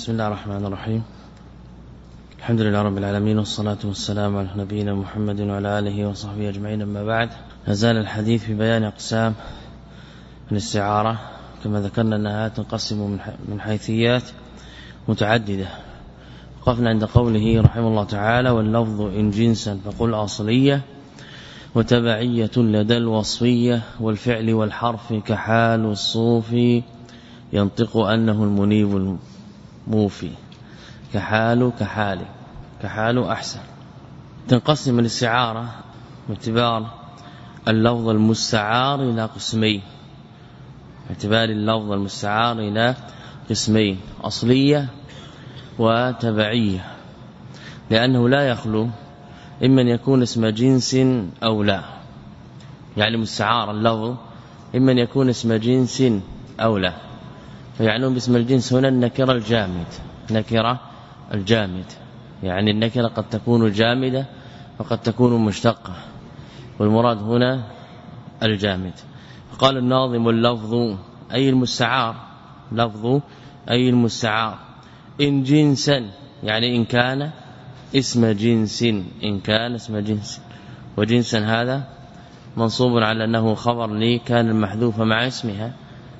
بسم الله الرحمن الرحيم. الحمد لله رب العالمين، والصلاة والسلام على نبينا محمد وعلى آله وصحبه أجمعين. أما بعد، نزال الحديث في بيان أقسام الاستعارة، كما ذكرنا أنها تنقسم من حيثيات متعددة. وقفنا عند قوله رحمه الله تعالى: واللفظ إن جنسا فقل أصلية وتبعية لدى الوصفية، والفعل والحرف كحال الصوفي ينطق أنه المنيب الموفي. كحال أحسن. تنقسم الاستعارة باعتبار اللفظ المستعار إلى قسمين، أصلية وتبعية، لأنه لا يخلو إما أن يكون اسم جنس أو لا. يعني مستعار اللفظ إما أن يكون اسم جنس أو لا. فيعنون باسم الجنس هنا النكرة الجامد، يعني النكرة قد تكون جامدة وقد تكون مشتقة، والمراد هنا الجامد. قال الناظم: اللفظ أي المستعار، لفظ أي المستعار، إن جنسا يعني إن كان اسم جنس، وجنسا هذا منصوب على أنه خبر لي كان المحذوف مع اسمها،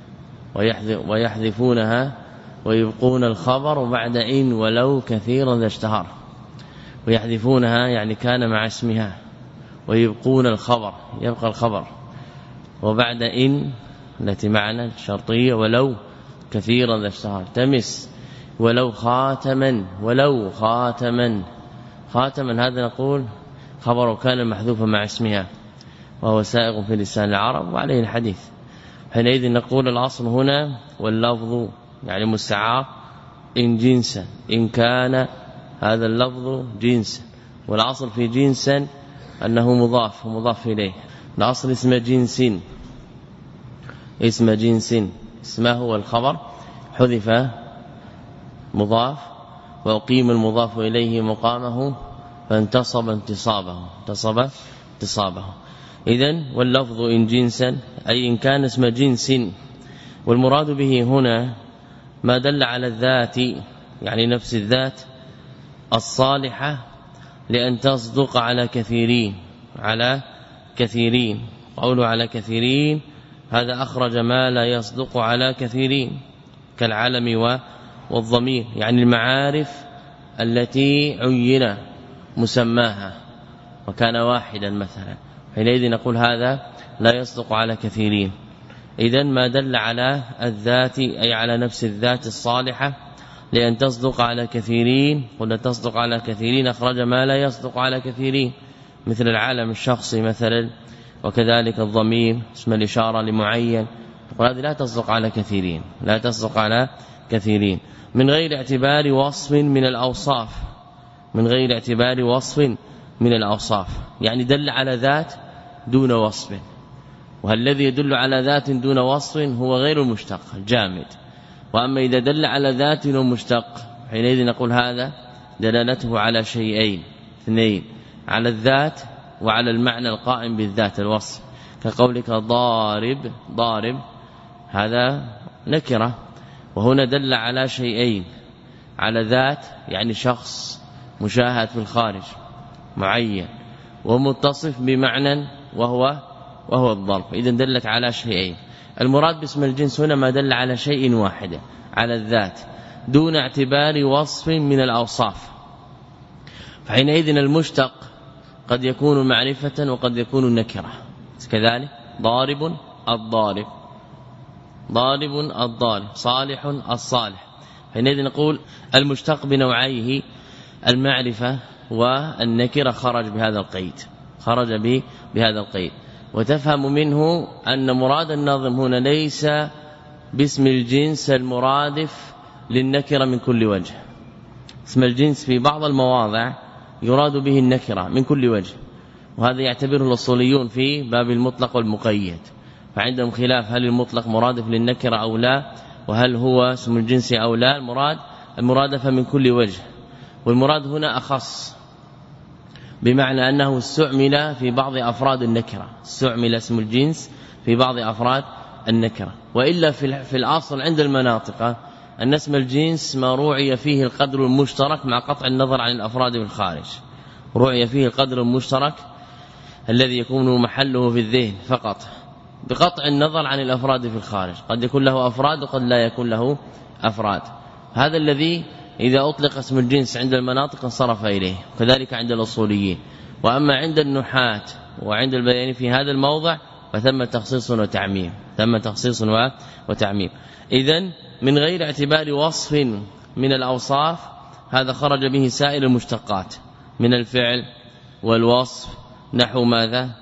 ويحذفونها ويبقون الخبر بعد إن ولو كثيرا ذا اشتهر. ويحذفونها يعني كان مع اسمها، ويبقون الخبر يبقى الخبر، وبعد إن التي معنى شرطية ولو كثيرا ذا اشتهر. تمس ولو خاتما هذا نقول خبر كان محذوفا مع اسمها، وهو سائغ في لسان العرب وعليه الحديث. حينئذ نقول الأصل هنا واللفظ يعني مستعار إن جنسا، إن كان هذا اللفظ جنسا. والأصل في جنسا أنه مضاف ومضاف إليه. الأصل اسم جنس اسمه والخبر حذف مضاف وأقيم المضاف إليه مقامه فانتصب انتصابه. إذن واللفظ إن جنسا أي إن كان اسم جنس. والمراد به هنا ما دل على الذات، يعني نفس الذات الصالحة لأن تصدق على كثيرين. قوله على كثيرين هذا أخرج ما لا يصدق على كثيرين كالعلم والضمير، يعني المعارف التي عين مسماها وكان واحدا مثلا، حينئذ نقول هذا لا يصدق على كثيرين. إذن ما دل على الذات أي على نفس الذات الصالحة لأن تصدق على كثيرين. قلنا تصدق على كثيرين أخرج ما لا يصدق على كثيرين، مثل العالم الشخصي مثلا، وكذلك الضمير اسم الإشارة لمعين. وهذه لا تصدق على كثيرين من غير اعتبار وصف من الأوصاف، يعني دل على ذات دون وصف. والذي يدل على ذات دون وصف هو غير المشتق الجامد. وأما إذا دل على ذات ومشتق حينئذ نقول هذا دلالته على شيئين اثنين: على الذات وعلى المعنى القائم بالذات الوصف. كقولك ضارب هذا نكرة، وهنا دل على شيئين: على ذات يعني شخص مشاهد في الخارج معين، ومتصف بمعنى وهو الضرب. إذن دلت على شيئين. المراد باسم الجنس هنا ما دل على شيء واحد، على الذات دون اعتبار وصف من الأوصاف. فحينئذ المشتق قد يكون معرفة وقد يكون نكرة. كذلك ضارب الضارب، صالح الصالح. حينئذ نقول المشتق بنوعيه المعرفة والنكرة خرج بهذا القيد. وتفهم منه أن مراد الناظم هنا ليس باسم الجنس المرادف للنكرة من كل وجه. اسم الجنس في بعض المواضع يراد به النكرة من كل وجه، وهذا يعتبره الأصوليون في باب المطلق والمقيد. فعندهم خلاف هل المطلق مرادف للنكرة أو لا، وهل هو اسم الجنس أو لا. المرادفة من كل وجه، والمراد هنا أخص، بمعنى أنه استعمل في بعض أفراد النكرة، استعمل اسم الجنس في بعض أفراد النكرة. وإلا في الأصل عند المناطق أن اسم الجنس ما روعي فيه القدر المشترك مع قطع النظر عن الأفراد في الخارج، روعي فيه القدر المشترك الذي يكون محله في الذهن فقط بقطع النظر عن الأفراد في الخارج، قد يكون له أفراد وقد لا يكون له أفراد. هذا الذي إذا أطلق اسم الجنس عند المناطق انصرف إليه، كذلك عند الأصوليين. وأما عند النحاة وعند البيان في هذا الموضع فثم تخصيص وتعميم، ثم تخصيص وتعميم. إذن من غير اعتبار وصف من الأوصاف هذا خرج به سائر المشتقات من الفعل والوصف، نحو ماذا؟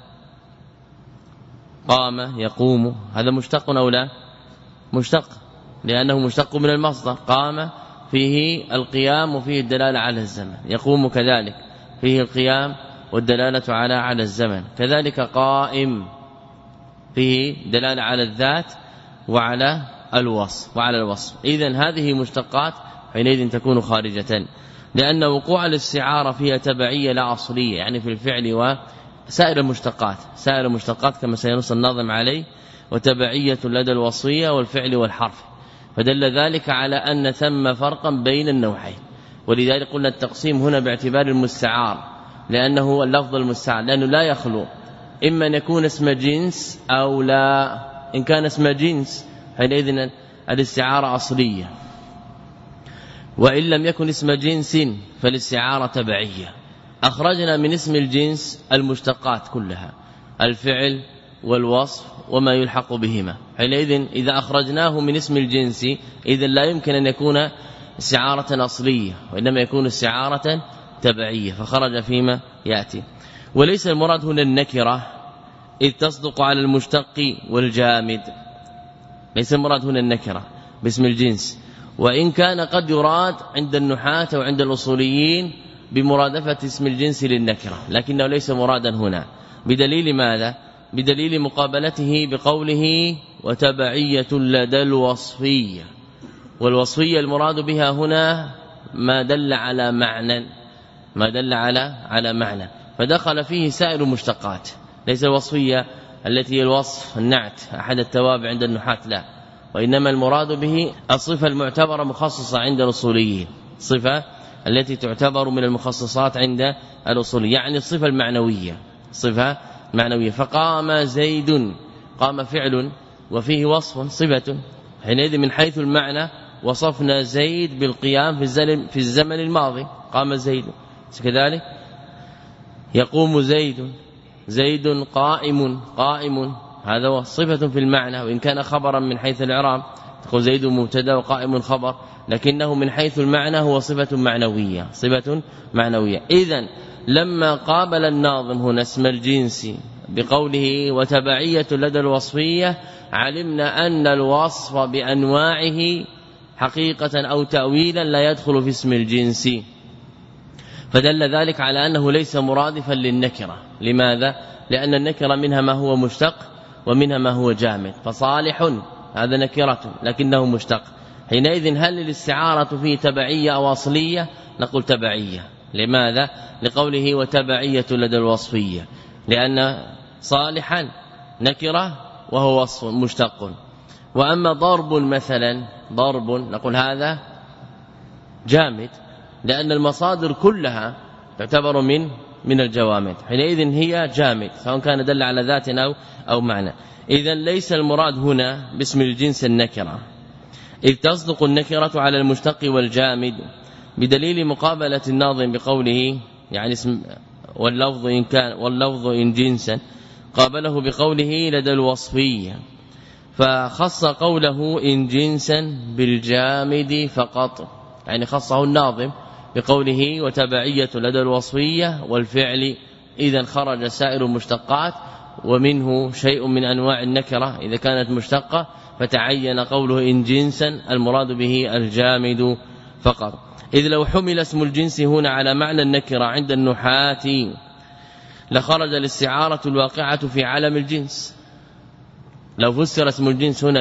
قام يقوم، هذا مشتق أو لا؟ مشتق، لأنه مشتق من المصدر. قام فيه القيام وفيه الدلالة على الزمن، يقوم كذلك فيه القيام والدلالة على الزمن، كذلك قائم فيه دلالة على الذات وعلى الوصف. إذن هذه مشتقات حينئذ تكون خارجة، لأن وقوع الاستعارة فيها تبعية لا أصلية، يعني في الفعل وسائر المشتقات كما سينص الناظم عليه، وتبعية لدى الوصية والفعل والحرف، فدل ذلك على أن ثم فرقا بين النوعين. ولذلك قلنا التقسيم هنا باعتبار المستعار، لأنه اللفظ المستعار، لأنه لا يخلو إما أن يكون اسم جنس أو لا. إن كان اسم جنس حينئذ الاستعارة أصلية، وإن لم يكن اسم جنس فالاستعارة تبعية. أخرجنا من اسم الجنس المشتقات كلها، الفعل والوصف وما يلحق بهما، حينئذ إذا أخرجناه من اسم الجنس إذن لا يمكن أن يكون استعارة أصلية، وإنما يكون استعارة تبعية، فخرج فيما يأتي. وليس المراد هنا النكرة إذ تصدق على المشتق والجامد، ليس المراد هنا النكرة باسم الجنس، وإن كان قد يراد عند النحاة وعند الأصوليين بمرادفة اسم الجنس للنكرة، لكنه ليس مرادا هنا. بدليل ماذا؟ بدليل مقابلته بقوله وتبعية لدى الوصفية، والوصفية المراد بها هنا ما دل على معنى، فدخل فيه سائر المشتقات، ليس الوصفية التي هي الوصف النعت أحد التوابع عند النحاة، لا، وإنما المراد به الصفة المعتبرة مخصصة عند الأصوليين، صفة التي تعتبر من المخصصات عند الأصوليين، يعني الصفة المعنوية، صفة معنوية. فقام زيد، قام فعل وفيه وصف صفة، حينئذ من حيث المعنى وصفنا زيد بالقيام في الزمن الماضي، قام زيد، كذلك يقوم زيد قائم، هذا صفة في المعنى، وإن كان خبرا من حيث الإعراب تقول زيد مبتدا وقائم خبر، لكنه من حيث المعنى هو صفة معنوية. إذن لما قابل الناظم هنا اسم الجنس بقوله وتبعية لدى الوصفية، علمنا أن الوصف بأنواعه حقيقة أو تأويلا لا يدخل في اسم الجنس، فدل ذلك على أنه ليس مرادفا للنكرة. لماذا؟ لأن النكرة منها ما هو مشتق ومنها ما هو جامد، فصالح هذا نكرة لكنه مشتق، حينئذ هل الاستعارة فيه تبعية أو أصلية؟ نقول تبعية. لماذا؟ لقوله وتبعية لدى الوصفية، لأن صالحا نكرة وهو وصف مشتق. وأما ضرب مثلا، ضرب نقول هذا جامد، لأن المصادر كلها تعتبر من الجوامد، حينئذ هي جامد سواء كان دل على ذات أو معنى. إذن ليس المراد هنا باسم الجنس النكرة، إذ تصدق النكرة على المشتق والجامد، بدليل مقابلة الناظم بقوله يعني اسم واللفظ إن جنسا، قابله بقوله لدى الوصفية، فخص قوله إن جنسا بالجامد فقط، يعني خصه الناظم بقوله وتبعية لدى الوصفية والفعل. إذا خرج سائر المشتقات، ومنه شيء من أنواع النكرة إذا كانت مشتقة، فتعين قوله إن جنسا المراد به الجامد فقط. إذ لو حمل اسم الجنس هنا على معنى النكرة عند النحاة لخرج الاستعارة الواقعة في عالم الجنس. لو فسر اسم الجنس هنا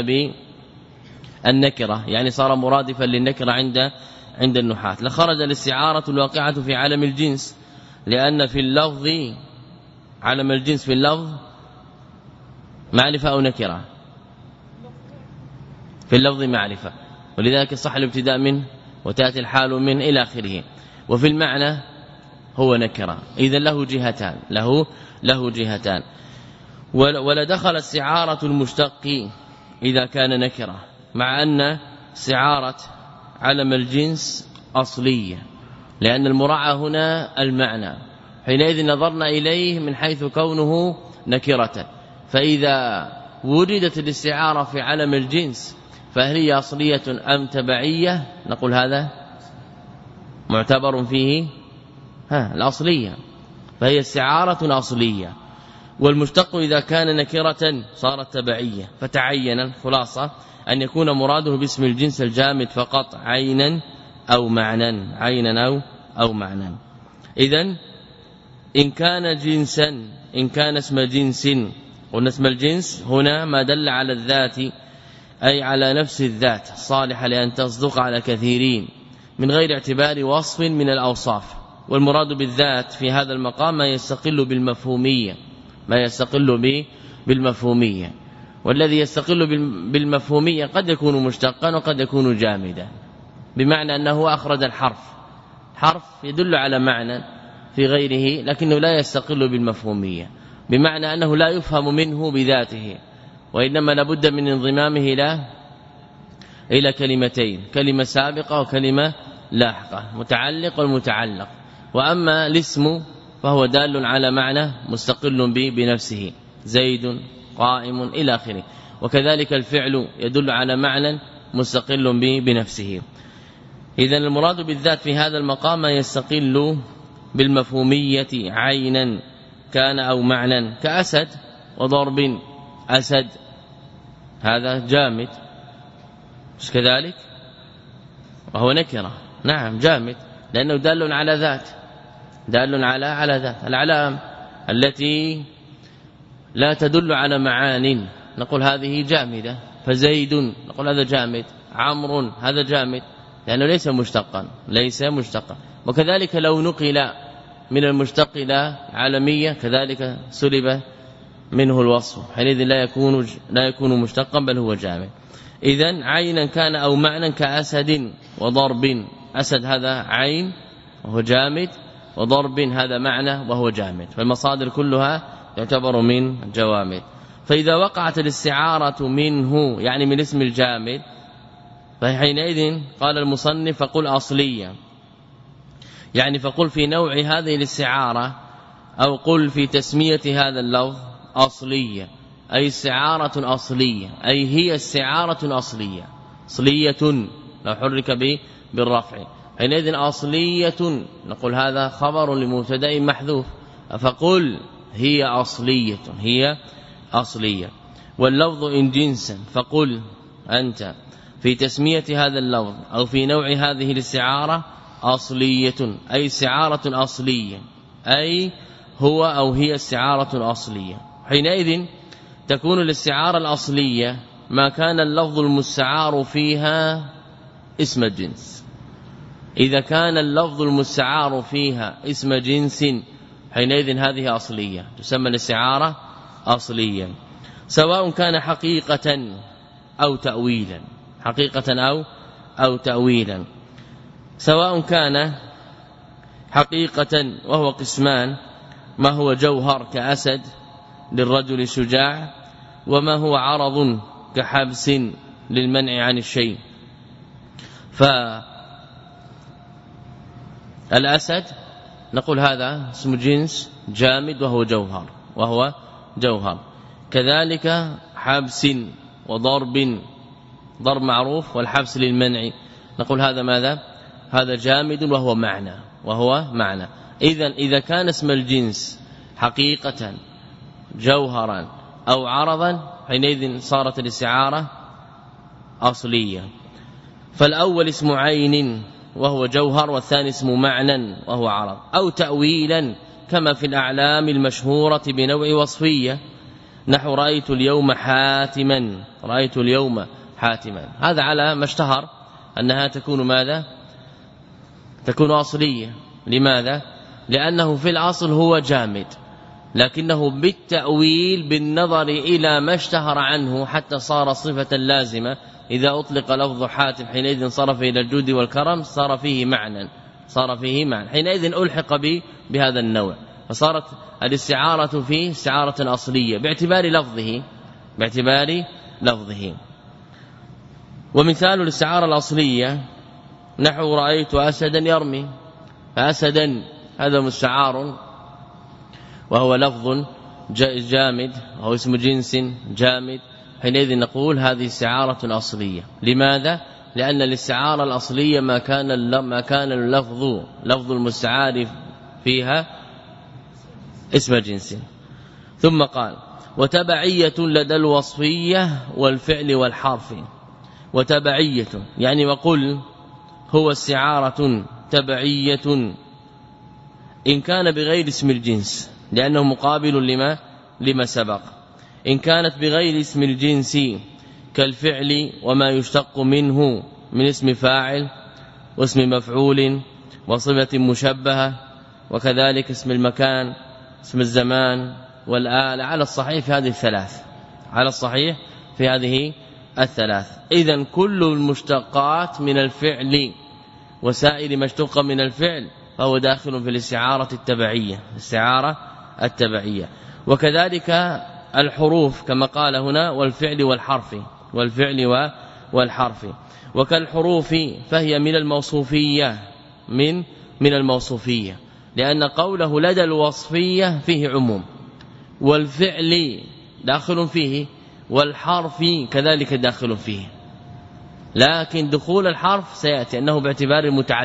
بالنكرة يعني صار مرادفا للنكرة عند النحاة، لخرج الاستعارة الواقعة في عالم الجنس، لأن في اللفظ عالم الجنس في اللفظ معرفة أو نكرة؟ في اللفظ معرفة، ولذلك صح الابتداء منه وتأتي الحال منه إلى آخره. وفي المعنى هو نكرة، إذن له جهتان. ولدخل استعارة المشتق إذا كان نكرة، مع أن استعارة علم الجنس أصلية، لأن المراعى هنا المعنى، حينئذ نظرنا إليه من حيث كونه نكرة. فإذا وجدت الاستعارة في علم الجنس فهل هي أصلية أم تبعية؟ نقول هذا معتبر فيه الأصلية، فهي استعارة أصلية. والمشتق إذا كان نكرة صارت تبعية، فتعين الخلاصة أن يكون مراده باسم الجنس الجامد فقط عينا أو معنى. إذن إن كان جنسا، إن كان اسم جنس، قلنا اسم الجنس هنا ما دل على الذات أي على نفس الذات الصالحة لأن تصدق على كثيرين من غير اعتبار وصف من الأوصاف. والمراد بالذات في هذا المقام ما يستقل بالمفهومية، والذي يستقل بالمفهومية قد يكون مشتقا وقد يكون جامدا، بمعنى أنه أخرج حرف يدل على معنى في غيره لكنه لا يستقل بالمفهومية، بمعنى أنه لا يفهم منه بذاته، وإنما لابد من انضمامه إلى كلمتين، كلمة سابقة وكلمة لاحقة، متعلق والمتعلق. وأما الاسم فهو دال على معنى مستقل بنفسه، زيد قائم إلى آخره. وكذلك الفعل يدل على معنى مستقل بنفسه. إذن المراد بالذات في هذا المقام يستقل بالمفهومية عينا كان أو معنى، كأسد وضرب. أسد هذا جامد مش كذلك، وهو نكرة، نعم جامد، لأنه دال على ذات، على ذات. العلام التي لا تدل على معان نقول هذه جامدة، فزيد نقول هذا جامد، عمرو هذا جامد، لأنه ليس مشتقا. وكذلك لو نقل من المشتق إلى علمية كذلك سلب منه الوصف، حينئذ لا يكون مشتقا بل هو جامد. إذن عينا كان أو معنى كأسد وضرب. أسد هذا عين وهو جامد، وضرب هذا معنى وهو جامد، فالمصادر كلها تعتبر من الجوامد. فإذا وقعت الاستعارة منه يعني من اسم الجامد فحينئذ قال المصنف فقل أصلية، يعني فقل في نوع هذه الاستعارة أو قل في تسمية هذا اللفظ أصلية، أي استعارة أصلية، أي هي استعارة أصلية لو حرك بالرفع، حينئذ أصلية نقول هذا خبر لمبتدا محذوف، فقل هي أصلية. واللفظ إن جنسا فقل أنت في تسمية هذا اللفظ أو في نوع هذه الاستعارة أصلية، أي استعارة أصلية، أي هو أو هي استعارة أصلية. حينئذ تكون الاستعارة الأصلية ما كان اللفظ المستعار فيها اسم الجنس. إذا كان اللفظ المستعار فيها اسم جنس حينئذ هذه أصلية، تسمى الاستعارة أصلية، سواء كان حقيقة أو تأويلا، سواء كان حقيقة وهو قسمان، ما هو جوهر كأسد للرجل الشجاع، وما هو عرض كحبس للمنع عن الشيء. فالأسد نقول هذا اسم جنس جامد وهو جوهر، كذلك حبس وضرب، ضرب معروف، والحبس للمنع نقول هذا ماذا؟ هذا جامد وهو معنى. إذا كان اسم الجنس حقيقة جوهرا أو عرضا حينئذ صارت الاستعارة أصلية. فالأول اسم عين وهو جوهر، والثاني اسم معنى وهو عرض، أو تأويلا كما في الأعلام المشهورة بنوع وصفية، نحو رأيت اليوم حاتما، هذا على ما اشتهر أنها تكون ماذا؟ تكون أصلية. لماذا؟ لأنه في الأصل هو جامد، لكنه بالتأويل بالنظر إلى ما اشتهر عنه حتى صار صفة لازمة إذا أطلق لفظ حاتم حينئذ صرف إلى الجود والكرم صار فيه معنى حينئذ ألحق بهذا النوع، فصارت الاستعارة فيه استعارة أصلية باعتبار لفظه. ومثال الاستعارة الأصلية نحو رأيت أسدا يرمي، فأسدا هذا مستعار وهو لفظ جامد وهو اسم جنس جامد، حينئذ نقول هذه استعارة أصلية. لماذا؟ لأن الاستعارة الأصلية ما كان لفظ المستعار فيها اسم جنس. ثم قال وتبعية لدى الوصفية والفعل والحرف. وتبعية يعني وقل هو استعارة تبعية إن كان بغير اسم الجنس لأنه مقابل لما سبق. إن كانت بغير اسم الجنس كالفعل وما يشتق منه من اسم فاعل واسم مفعول وصفة مشبهة، وكذلك اسم المكان اسم الزمان والآلة، على الصحيح في هذه الثلاث. إذن كل المشتقات من الفعل وسائر ما اشتق من الفعل فهو داخل في الاستعارة التبعية. وكذلك الحروف كما قال هنا والفعل والحرف. وكالحروف فهي من الموصوفية لأن قوله لدى الوصفية فيه عموم، والفعل داخل فيه والحرف كذلك داخل فيه، لكن دخول الحرف سيأتي أنه باعتبار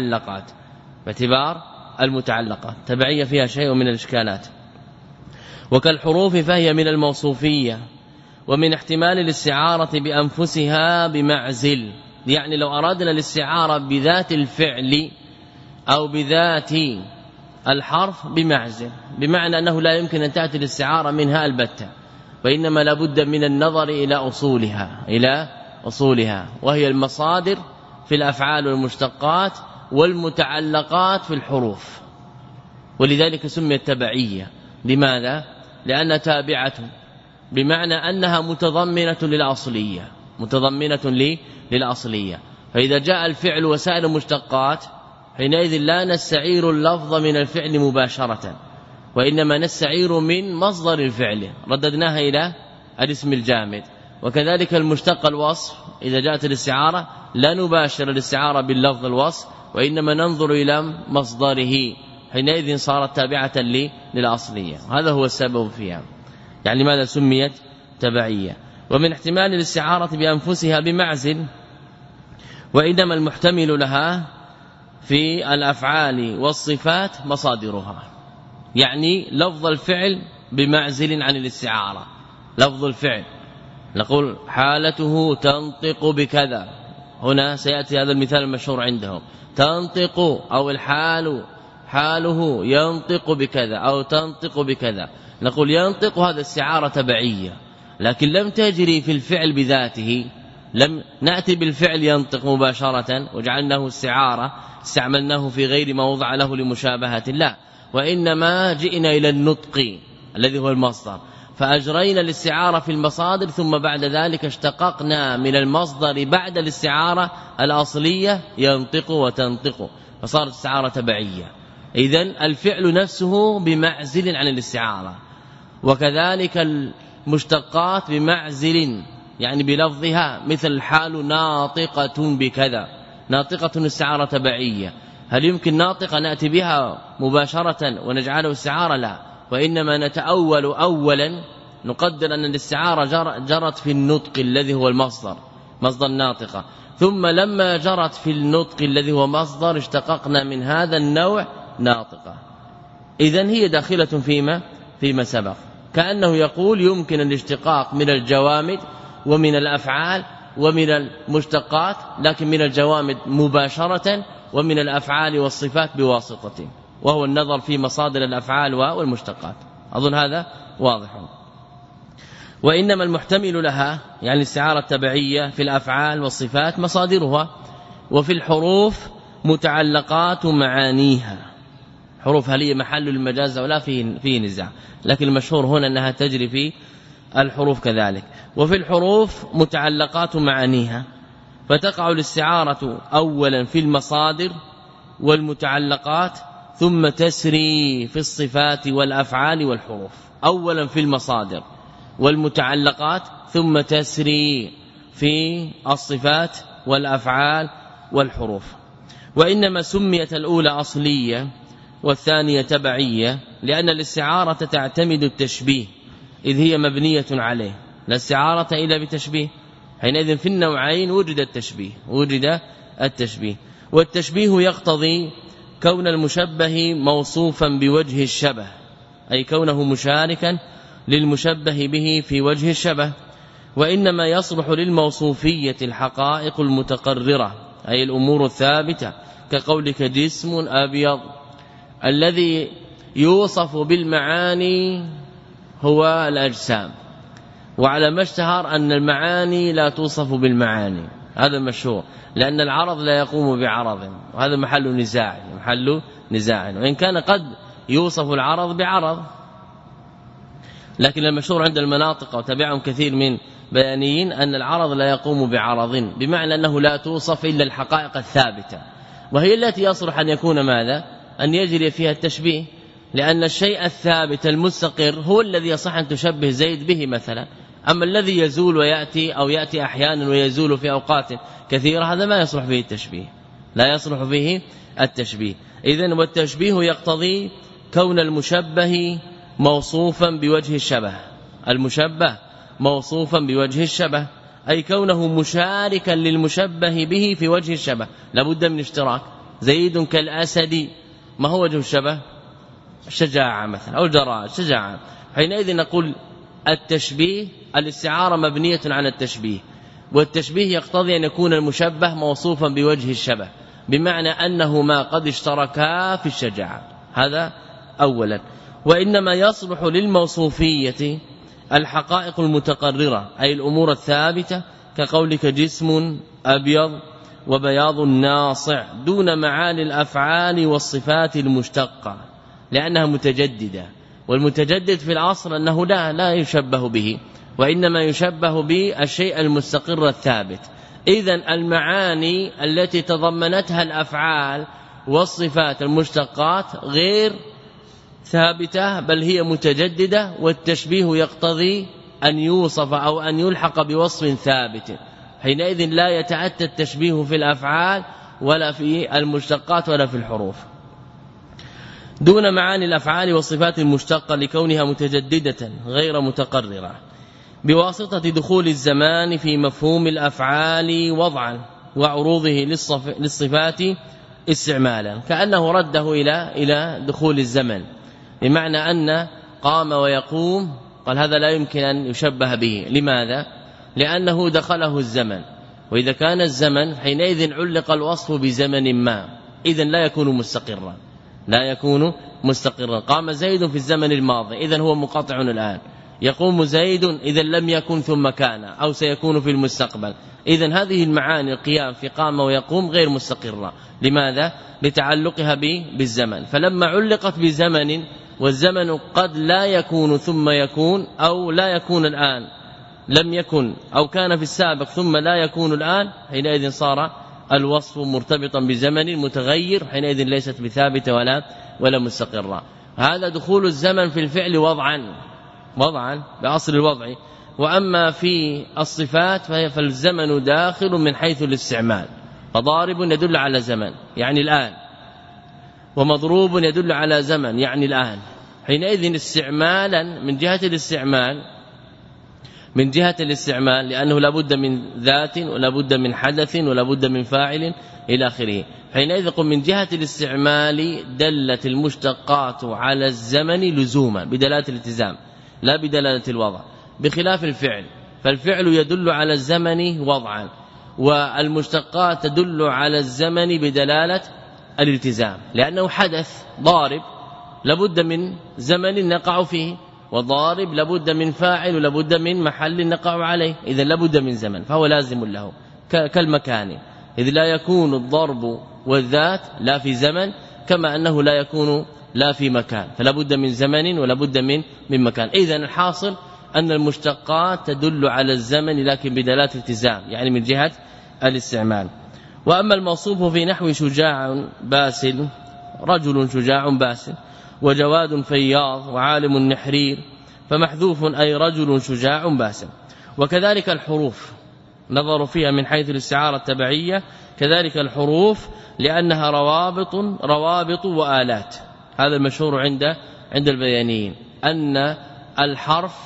المتعلقات تبعية فيها شيء من الإشكالات. وكالحروف فهي من الموصوفية ومن احتمال الاستعارة بأنفسها بمعزل، يعني لو أرادنا الاستعارة بذات الفعل أو بذات الحرف بمعزل، بمعنى أنه لا يمكن أن تأتي الاستعارة منها البتة، وإنما لابد من النظر إلى أصولها وهي المصادر في الأفعال والمشتقات والمتعلقات في الحروف. ولذلك سميت تبعية. لماذا؟ لأن تابعة بمعنى أنها متضمنة للأصلية. فإذا جاء الفعل وسائر المشتقات حينئذ لا نستعير اللفظ من الفعل مباشرة، وإنما نستعير من مصدر الفعل رددناها إلى الاسم الجامد. وكذلك المشتق الوصف إذا جاءت الاستعارة لا نباشر الاستعارة باللفظ الوصف، وإنما ننظر إلى مصدره، حينئذ صارت تابعة للأصلية. هذا هو السبب فيها، يعني لماذا سميت تبعية. ومن احتمال الاستعارة بأنفسها بمعزل، وإنما المحتمل لها في الأفعال والصفات مصادرها، يعني لفظ الفعل بمعزل عن الاستعارة. لفظ الفعل نقول حالته تنطق بكذا، هنا سيأتي هذا المثال المشهور عندهم، تنطق أو الحال حاله ينطق بكذا أو تنطق بكذا، نقول ينطق هذا استعارة تبعية، لكن لم تجري في الفعل بذاته، لم نأتي بالفعل ينطق مباشرة وجعلناه استعارة استعملناه في غير ما وضع له لمشابهة، لا، وإنما جئنا إلى النطق الذي هو المصدر، فأجرينا الاستعارة في المصادر، ثم بعد ذلك اشتققنا من المصدر بعد الاستعارة الأصلية ينطق وتنطق، فصارت استعارة تبعية. إذن الفعل نفسه بمعزل عن الاستعارة، وكذلك المشتقات بمعزل يعني بلفظها، مثل الحال ناطقة بكذا، ناطقة استعارة تبعية. هل يمكن ناطقة نأتي بها مباشرة ونجعله استعارة؟ لا، وإنما نتأول أولا، نقدر أن الاستعارة جرت في النطق الذي هو المصدر، مصدر ناطقة، ثم لما جرت في النطق الذي هو مصدر اشتققنا من هذا النوع ناطقة. إذن هي داخلة فيما سبق، كأنه يقول يمكن الاشتقاق من الجوامد ومن الأفعال ومن المشتقات، لكن من الجوامد مباشرة ومن الأفعال والصفات بواسطة، وهو النظر في مصادر الأفعال والمشتقات. أظن هذا واضح. وإنما المحتمل لها يعني الاستعارة التبعية في الأفعال والصفات مصادرها، وفي الحروف متعلقات معانيها. حروف هل هي محل المجاز ولا فيه نزاع، لكن المشهور هنا أنها تجري في الحروف كذلك. وفي الحروف متعلقات معانيها، فتقع الاستعارة أولا في المصادر والمتعلقات ثم تسري في الصفات والأفعال والحروف. أولا في المصادر والمتعلقات ثم تسري في الصفات والأفعال والحروف. وإنما سميت الأولى أصلية والثانية تبعية لأن الاستعارة تعتمد التشبيه إذ هي مبنية عليه، لا استعارة إلا بتشبيه. حينئذ في النوعين وجد التشبيه والتشبيه يقتضي كون المشبه موصوفا بوجه الشبه، أي كونه مشاركا للمشبه به في وجه الشبه. وإنما يصلح للموصوفية الحقائق المتقررة أي الأمور الثابتة كقولك جسم أبيض. الذي يوصف بالمعاني هو الأجسام، وعلى ما اشتهر أن المعاني لا توصف بالمعاني، هذا مشهور، لأن العرض لا يقوم بعرض، وهذا محل نزاع وإن كان قد يوصف العرض بعرض، لكن المشهور عند المناطق وتبعهم كثير من بيانيين أن العرض لا يقوم بعرض، بمعنى أنه لا توصف إلا الحقائق الثابتة، وهي التي يصلح أن يكون ماذا؟ أن يجري فيها التشبيه، لأن الشيء الثابت المستقر هو الذي يصح أن تشبه زيد به مثلا. أما الذي يزول ويأتي أو يأتي أحيانا ويزول في أوقات كثيرة هذا ما يصلح فيه التشبيه، لا يصلح فيه التشبيه. إذن والتشبيه يقتضي كون المشبه موصوفا بوجه الشبه، المشبه موصوفا بوجه الشبه أي كونه مشاركا للمشبه به في وجه الشبه، لابد من اشتراك. زيد كالأسد، ما هو وجه الشبه؟ الشجاعة مثلا، أو الجراء الشجاعة. حينئذ نقول التشبيه الاستعارة مبنية على التشبيه، والتشبيه يقتضي أن يكون المشبه موصوفا بوجه الشبه، بمعنى أنهما قد اشتركا في الشجاعة، هذا أولا. وإنما يصلح للموصوفية الحقائق المتقررة أي الأمور الثابتة كقولك جسم أبيض وبياض ناصع، دون معاني الأفعال والصفات المشتقة، لأنها متجددة، والمتجدد في الأصل أنه لا يشبه به، وإنما يشبه بالشيء المستقر الثابت. إذن المعاني التي تضمنتها الأفعال والصفات المشتقات غير ثابتة بل هي متجددة، والتشبيه يقتضي أن يوصف أو أن يلحق بوصف ثابت، حينئذ لا يتأتى التشبيه في الأفعال ولا في المشتقات ولا في الحروف، دون معاني الأفعال والصفات المشتقة لكونها متجددة غير متقررة، بواسطة دخول الزمان في مفهوم الأفعال وضعا وعروضه للصفات استعمالا، كأنه رده إلى دخول الزمن، بمعنى أن قام ويقوم قال هذا لا يمكن أن يشبه به. لماذا؟ لأنه دخله الزمن، وإذا كان الزمن حينئذ علق الوصف بزمن ما، إذن لا يكون مستقرا. قام زيد في الزمن الماضي، إذن هو منقطع الآن. يقوم زيد إذا لم يكن ثم كان أو سيكون في المستقبل، إذن هذه المعاني القيام في قام ويقوم غير مستقرة. لماذا؟ لتعلقها بالزمن، فلما علقت بزمن والزمن قد لا يكون ثم يكون، أو لا يكون الآن لم يكن، أو كان في السابق ثم لا يكون الآن، حينئذ صار الوصف مرتبطا بزمن متغير، حينئذ ليست بثابتة ولا مستقرة. هذا دخول الزمن في الفعل وضعا بأصل الوضع. وأما في الصفات فالزمن داخل من حيث الاستعمال، فضارب يدل على زمن يعني الآن، ومضروب يدل على زمن يعني الآن. حينئذ استعمالا من جهة الاستعمال لأنه لابد من ذات ولابد من حدث ولابد من فاعل إلى آخره. حينئذ قم من جهة الاستعمال دلت المشتقات على الزمن لزوما بدلالة الالتزام لا بدلالة الوضع، بخلاف الفعل، فالفعل يدل على الزمن وضعا، والمشتقات تدل على الزمن بدلالة الالتزام، لأنه حدث ضارب لابد من زمن نقع فيه، وضارب لابد من فاعل ولابد من محل نقع عليه، إذا لابد من زمن، فهو لازم له كالمكان، إذ لا يكون الضرب والذات لا في زمن كما أنه لا يكون لا في مكان، فلا بد من زمن ولا بد من مكان. إذن الحاصل أن المشتقات تدل على الزمن لكن بدلالة التزام، يعني من جهة الاستعمال. وأما الموصوف في نحو شجاع باسل، رجل شجاع باسل، وجواد فياض، وعالم نحرير، فمحذوف أي رجل شجاع باسل. وكذلك الحروف نظروا فيها من حيث الاستعارة التبعية، كذلك الحروف لأنها روابط وآلات. هذا المشهور عند البيانيين، أن الحرف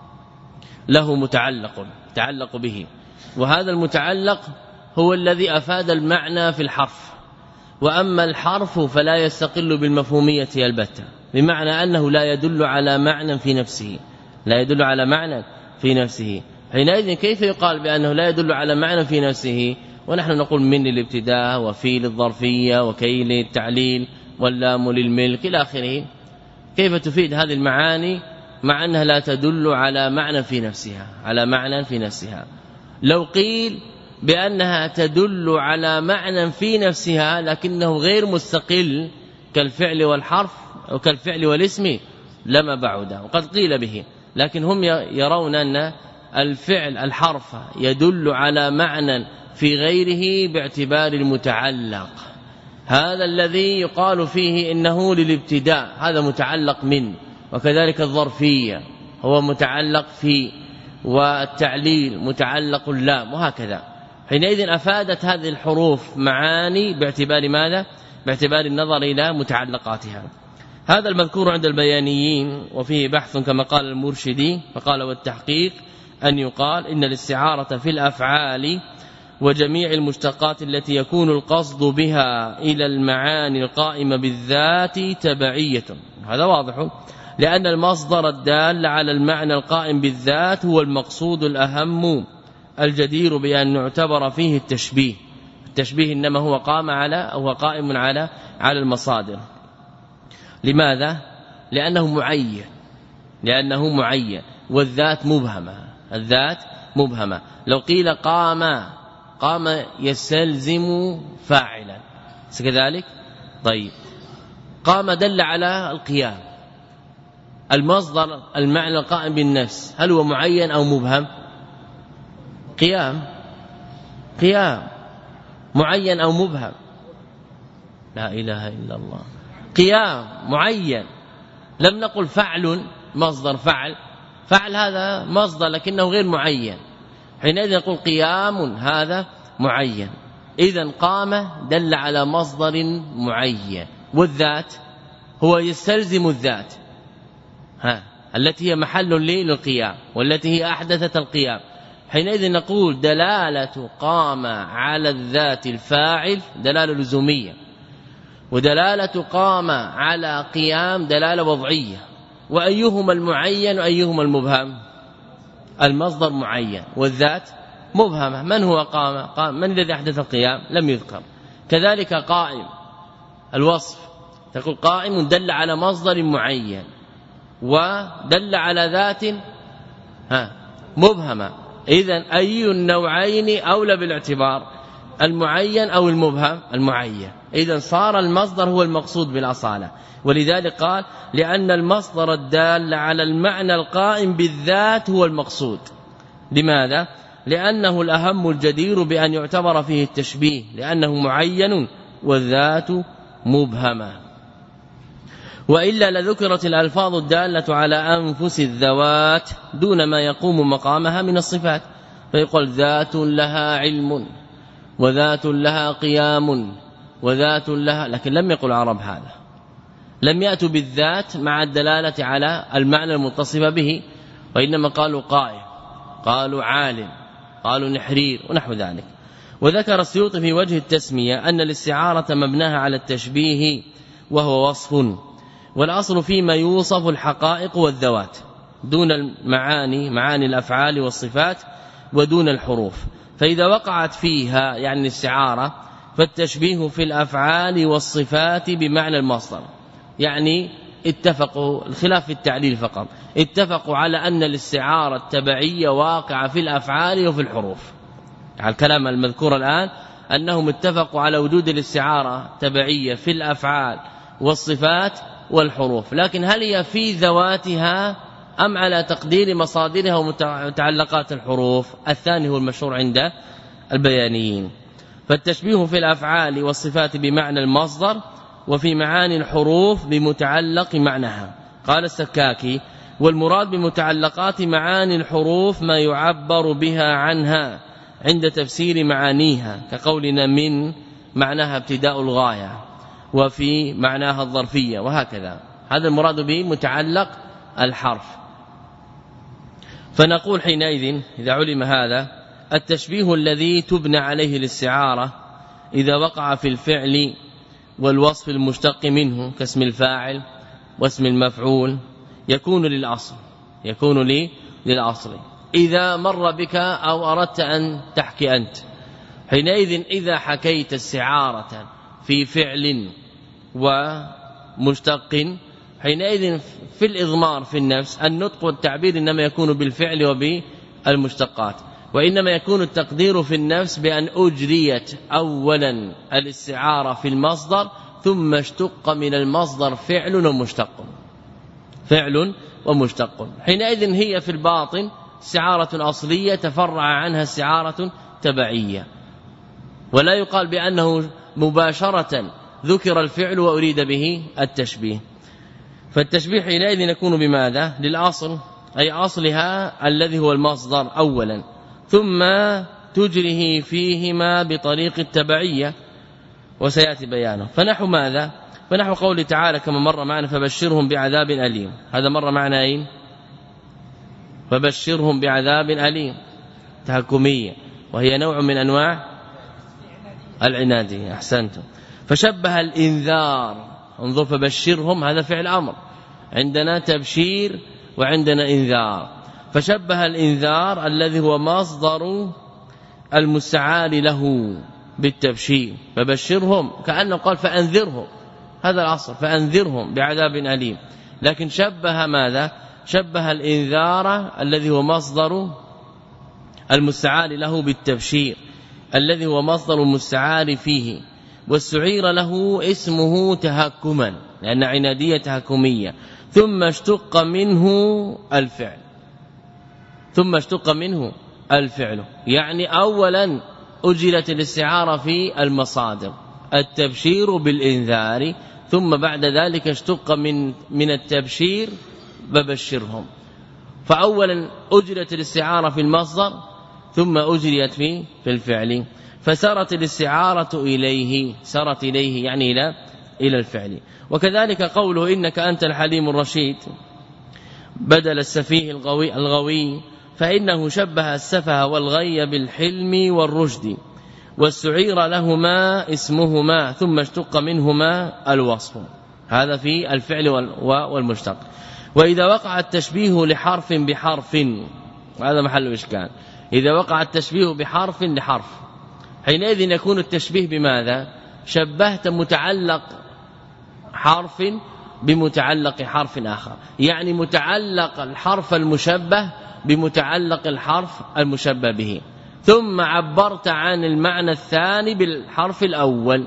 له متعلق تعلق به، وهذا المتعلق هو الذي أفاد المعنى في الحرف، وأما الحرف فلا يستقل بالمفهومية البتة، بمعنى أنه لا يدل على معنى في نفسه، لا يدل على معنى في نفسه. حينئذ كيف يقال بأنه لا يدل على معنى في نفسه ونحن نقول من للابتداء وفي للظرفية وكي للتعليل واللام للملك إلى آخره؟ كيف تفيد هذه المعاني مع أنها لا تدل على معنى في نفسها، على معنى في نفسها؟ لو قيل بأنها تدل على معنى في نفسها لكنه غير مستقل كالفعل والحرف أو كالفعل والاسم لما بعد، وقد قيل به، لكن هم يرون أن الفعل الحرف يدل على معنى في غيره باعتبار المتعلق، هذا الذي يقال فيه إنه للابتداء، هذا متعلق من، وكذلك الظرفية هو متعلق في، والتعليل متعلق اللام، وهكذا. حينئذ أفادت هذه الحروف معاني باعتبار ماذا؟ باعتبار النظر إلى متعلقاتها. هذا المذكور عند البيانيين، وفيه بحث كما قال المرشدي، فقال والتحقيق أن يقال إن الاستعارة في الأفعال وجميع المشتقات التي يكون القصد بها إلى المعاني القائمة بالذات تبعية. هذا واضح، لأن المصدر الدال على المعنى القائم بالذات هو المقصود الأهم الجدير بأن يعتبر فيه التشبيه. التشبيه إنما هو قائم على المصادر. لماذا؟ لأنه معين والذات مبهمة، الذات مبهمة. لو قيل قام يستلزم فاعلا، كذلك طيب قام دل على القيام، المصدر المعنى القائم بالنفس هل هو معين أو مبهم؟ قيام معين أو مبهم؟ لا إله إلا الله، قيام معين. لم نقل فعل مصدر فعل هذا مصدر لكنه غير معين، حينئذ نقول قيام هذا معين. إذن قام دل على مصدر معين، والذات هو يستلزم الذات التي هي محل للقيام والتي هي أحدثت القيام. حينئذ نقول دلالة قام على الذات الفاعل دلالة لزومية، ودلالة قام على قيام دلالة وضعية. وأيهما المعين وأيهما المبهم؟ المصدر معين والذات مبهمة. من هو قام من الذي أحدث القيام؟ لم يذكر. كذلك قائم الوصف، تقول قائم دل على مصدر معين ودل على ذات مبهمة. إذن أي النوعين أولى بالاعتبار، المعين أو المبهم؟ المعين. إذن صار المصدر هو المقصود بالأصالة، ولذلك قال لأن المصدر الدال على المعنى القائم بالذات هو المقصود. لماذا؟ لأنه الأهم الجدير بأن يعتبر فيه التشبيه، لأنه معين والذات مبهمة. وإلا لذكرت الألفاظ الدالة على أنفس الذوات دون ما يقوم مقامها من الصفات، فيقول ذات لها علم وذات لها قيام وذات لها، لكن لم يقل العرب هذا، لم يأتوا بالذات مع الدلالة على المعنى المتصف به، وإنما قالوا قائم، قالوا عالم، قالوا نحرير ونحو ذلك. وذكر السيوطي في وجه التسمية أن الاستعارة مبناها على التشبيه وهو وصف، والأصل فيما يوصف الحقائق والذوات دون المعاني، معاني الأفعال والصفات، ودون الحروف. فإذا وقعت فيها يعني الاستعارة فالتشبيه في الأفعال والصفات بمعنى المصدر، يعني اتفقوا، الخلاف في التعليل فقط، اتفقوا على أن الاستعارة التبعية واقعة في الأفعال وفي الحروف. على الكلام المذكور الآن أنهم اتفقوا على وجود الاستعارة تبعية في الأفعال والصفات والحروف، لكن هل هي في ذواتها أم على تقدير مصادرها ومتعلقات الحروف؟ الثاني هو المشهور البيانيين. فالتشبيه في الأفعال والصفات بمعنى المصدر، وفي معاني الحروف بمتعلق معناها. قال السكاكي: والمراد بمتعلقات معاني الحروف ما يعبر بها عنها عند تفسير معانيها، كقولنا من معناها ابتداء الغاية، وفي معناها الظرفية، وهكذا. هذا المراد به متعلق الحرف. فنقول حينئذ إذا علم هذا: التشبيه الذي تبنى عليه الاستعارة إذا وقع في الفعل والوصف المشتق منه كاسم الفاعل واسم المفعول يكون للأصل إذا مر بك أو أردت أن تحكي أنت. حينئذ إذا حكيت استعارة في فعل ومشتق، حينئذ في الإضمار في النفس النطق والتعبير إنما يكون بالفعل وبالمشتقات، وإنما يكون التقدير في النفس بأن أجريت أولا الاستعارة في المصدر ثم اشتق من المصدر فعل ومشتق. حينئذ هي في الباطن استعارة أصلية تفرع عنها استعارة تبعية، ولا يقال بأنه مباشرة ذكر الفعل وأريد به التشبيه. فالتشبيه حينئذ يكون بماذا؟ للأصل، أي أصلها الذي هو المصدر أولا، ثم تجره فيهما بطريق التبعية وسيأتي بيانه. فنحو ماذا؟ فنحو قوله تعالى كما مر معنا: فبشرهم بعذاب أليم. هذا مر معنا أين؟ فبشرهم بعذاب أليم تهكمية، وهي نوع من أنواع العنادية. أحسنتم. فشبه الإنذار، انظر فبشرهم هذا فعل أمر، عندنا تبشير وعندنا إنذار. فشبه الإنذار الذي هو مصدر المستعار له بالتبشير، فبشرهم كأنه قال فأنذرهم، هذا الأصل فأنذرهم بعذاب أليم. لكن شبه ماذا؟ شبه الإنذار الذي هو مصدر المستعار له بالتبشير الذي هو مصدر المستعار فيه، واستعير له اسمه تهكما لأن عنادية تهكمية، ثم اشتق منه الفعل. يعني أولا أجرت الاستعارة في المصادر، التبشير بالإنذار، ثم بعد ذلك اشتق من التبشير ببشرهم. فأولا أجرت الاستعارة في المصدر ثم أجريت في الفعل، فسرت الاستعارة إليه، سرت إليه يعني إلى الفعل. وكذلك قوله إنك أنت الحليم الرشيد بدل السفيه الغوي، فإنه شبه السفه والغي بالحلم والرشد، واستعير لهما اسمهما ثم اشتق منهما الوصف. هذا في الفعل والمشتق. وإذا وقع التشبيه لحرف بحرف، هذا محل إشكال، إذا وقع التشبيه بحرف لحرف حينئذ يكون التشبيه بماذا؟ شبهت متعلق حرف بمتعلق حرف آخر، يعني متعلق الحرف المشبه بمتعلق الحرف المشبه به، ثم عبرت عن المعنى الثاني بالحرف الأول.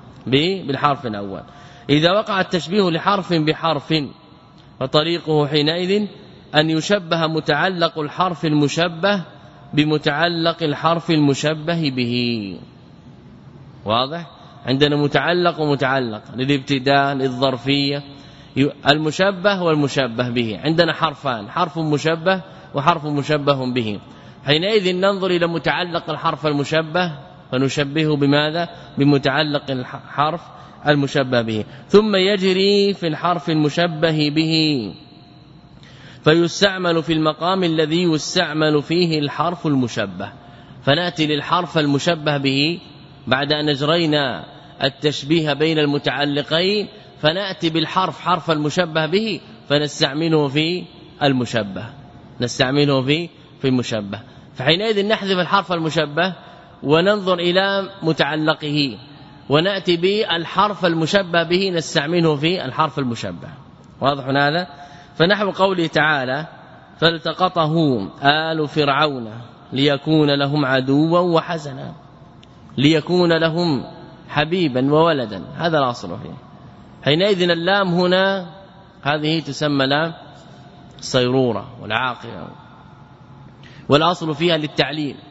إذا وقع التشبيه لحرف بحرف فطريقه حينئذ أن يشبه متعلق الحرف المشبه بمتعلق الحرف المشبه به. واضح؟ عندنا متعلق ومتعلق للابتداء للظرفية، المشبه والمشبه به. عندنا حرفان، حرف مشبه وحرف مشبه به. حينئذ ننظر إلى متعلق الحرف المشبه فنشبهه بماذا؟ بمتعلق الحرف المشبه به، ثم يجري في الحرف المشبه به فيستعمل في المقام الذي يستعمل فيه الحرف المشبه. فنأتي للحرف المشبه به بعد أن أجرينا التشبيه بين المتعلقين، فنأتي بالحرف حرف المشبه به فنستعمله في المشبه، في المشبه. فحينئذ نحذف الحرف المشبه وننظر إلى متعلقه، ونأتي بالحرف المشبه به نستعمله في الحرف المشبه. واضح هذا؟ فنحو قوله تعالى فالتقطه آل فرعون ليكون لهم عدوا وحزنا، ليكون لهم حبيبا وولدا، هذا الأصل فيه. حينئذ اللام هنا هذه تسمى لام الصيرورة والعاقلة، والأصل فيها للتعليل،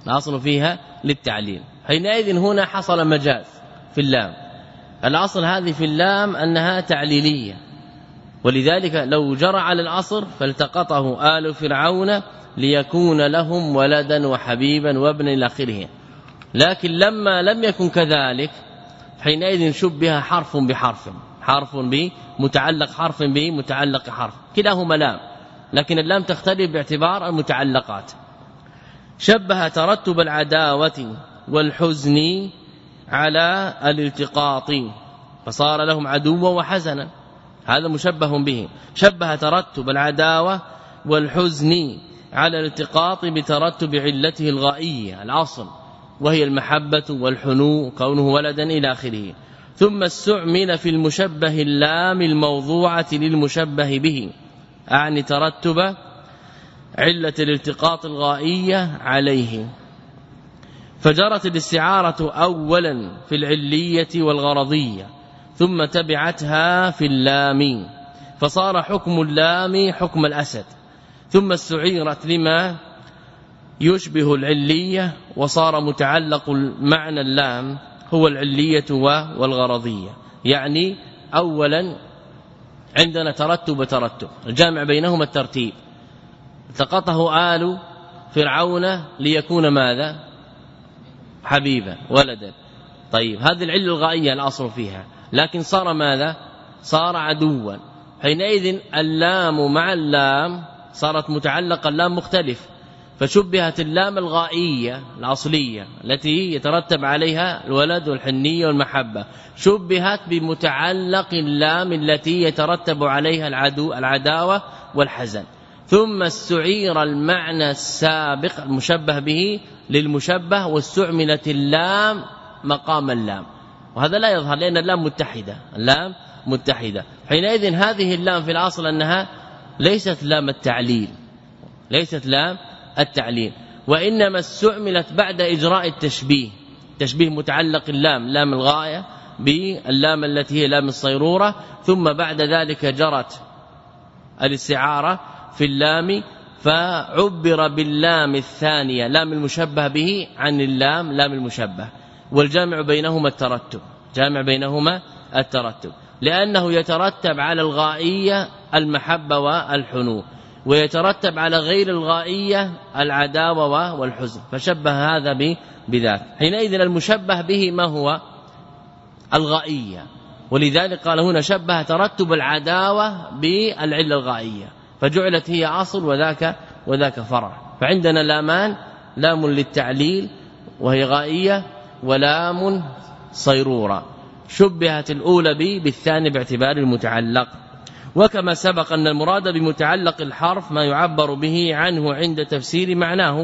الأصل فيها للتعليل. حينئذ هنا حصل مجاز في اللام. الأصل هذه في اللام أنها تعليلية، ولذلك لو جرى على الأصل فالتقطه آل فرعون ليكون لهم ولدا وحبيبا وابنا إلى آخره. لكن لما لم يكن كذلك حينئذ شبه حرف بحرف، حرف بمتعلق حرف بمتعلق حرف، كلاهما لام، لكن اللام تختلف باعتبار المتعلقات. شبه ترتب العداوة والحزن على الالتقاط فصار لهم عدوا وحزنا، هذا مشبه به. شبه ترتب العداوة والحزن على الالتقاط بترتب علته الغائية الأصل وهي المحبة والحنو كونه ولدا إلى آخره. ثم استعمل في المشبه اللام الموضوعة للمشبه به، أعني ترتب علة الالتقاط الغائية عليه، فجرت الاستعارة أولا في العلية والغرضية ثم تبعتها في اللام، فصار حكم اللام حكم الأسد، ثم استعيرت لما يشبه العلية وصار متعلق معنى اللام هو العلية والغرضية. يعني أولا عندنا ترتب وترتب، الجامع بينهما الترتيب. التقطه آل فرعون ليكون ماذا؟ حبيبا ولدا. طيب هذه العلة الغائية الأصل فيها، لكن صار ماذا؟ صار عدوا. حينئذ اللام مع اللام صارت متعلقة اللام مختلف، فشبهت اللام الغائية الأصلية التي يترتب عليها الولد والحنية والمحبة، شبهت بمتعلق اللام التي يترتب عليها العداوة والحزن. ثم استعير المعنى السابق المشبه به للمشبه واستعملت اللام مقام اللام، وهذا لا يظهر لأن اللام متحدة، اللام متحدة. حينئذ هذه اللام في الأصل أنها ليست لام التعليل، ليست لام التعليل، وإنما استعملت بعد إجراء التشبيه، تشبيه متعلق اللام لام الغاية باللام التي هي لام الصيرورة، ثم بعد ذلك جرت الاستعارة في اللام فعبر باللام الثانية لام المشبه به عن اللام لام المشبه، والجامع بينهما الترتب، جامع بينهما الترتب، لأنه يترتب على الغائية المحبة والحنو، ويترتب على غير الغائية العداوة والحزن، فشبه هذا بذاك. حينئذ المشبه به ما هو؟ الغائية، ولذلك قال هنا شبه ترتب العداوة بالعلة الغائية، فجعلت هي أصل وذاك فرع. فعندنا لامان، لام للتعليل وهي غائية، ولام صيرورة، شبهت الأولى بالثاني باعتبار المتعلق. وكما سبق أن المراد بمتعلق الحرف ما يعبر به عنه عند تفسير معناه،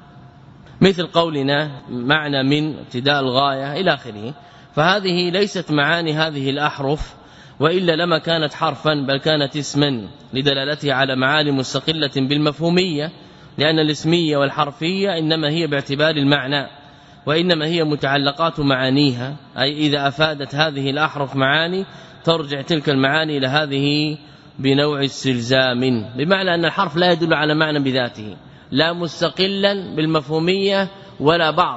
مثل قولنا معنى من ابتداء الغاية إلى آخره، فهذه ليست معاني هذه الأحرف، وإلا لما كانت حرفا بل كانت اسما لدلالتها على معاني مستقلة بالمفهومية، لأن الاسمية والحرفية إنما هي باعتبار المعنى، وإنما هي متعلقات معانيها، أي إذا أفادت هذه الأحرف معاني ترجع تلك المعاني إلى هذه بنوع استلزام، بمعنى أن الحرف لا يدل على معنى بذاته، لا مستقلا بالمفهومية ولا بعض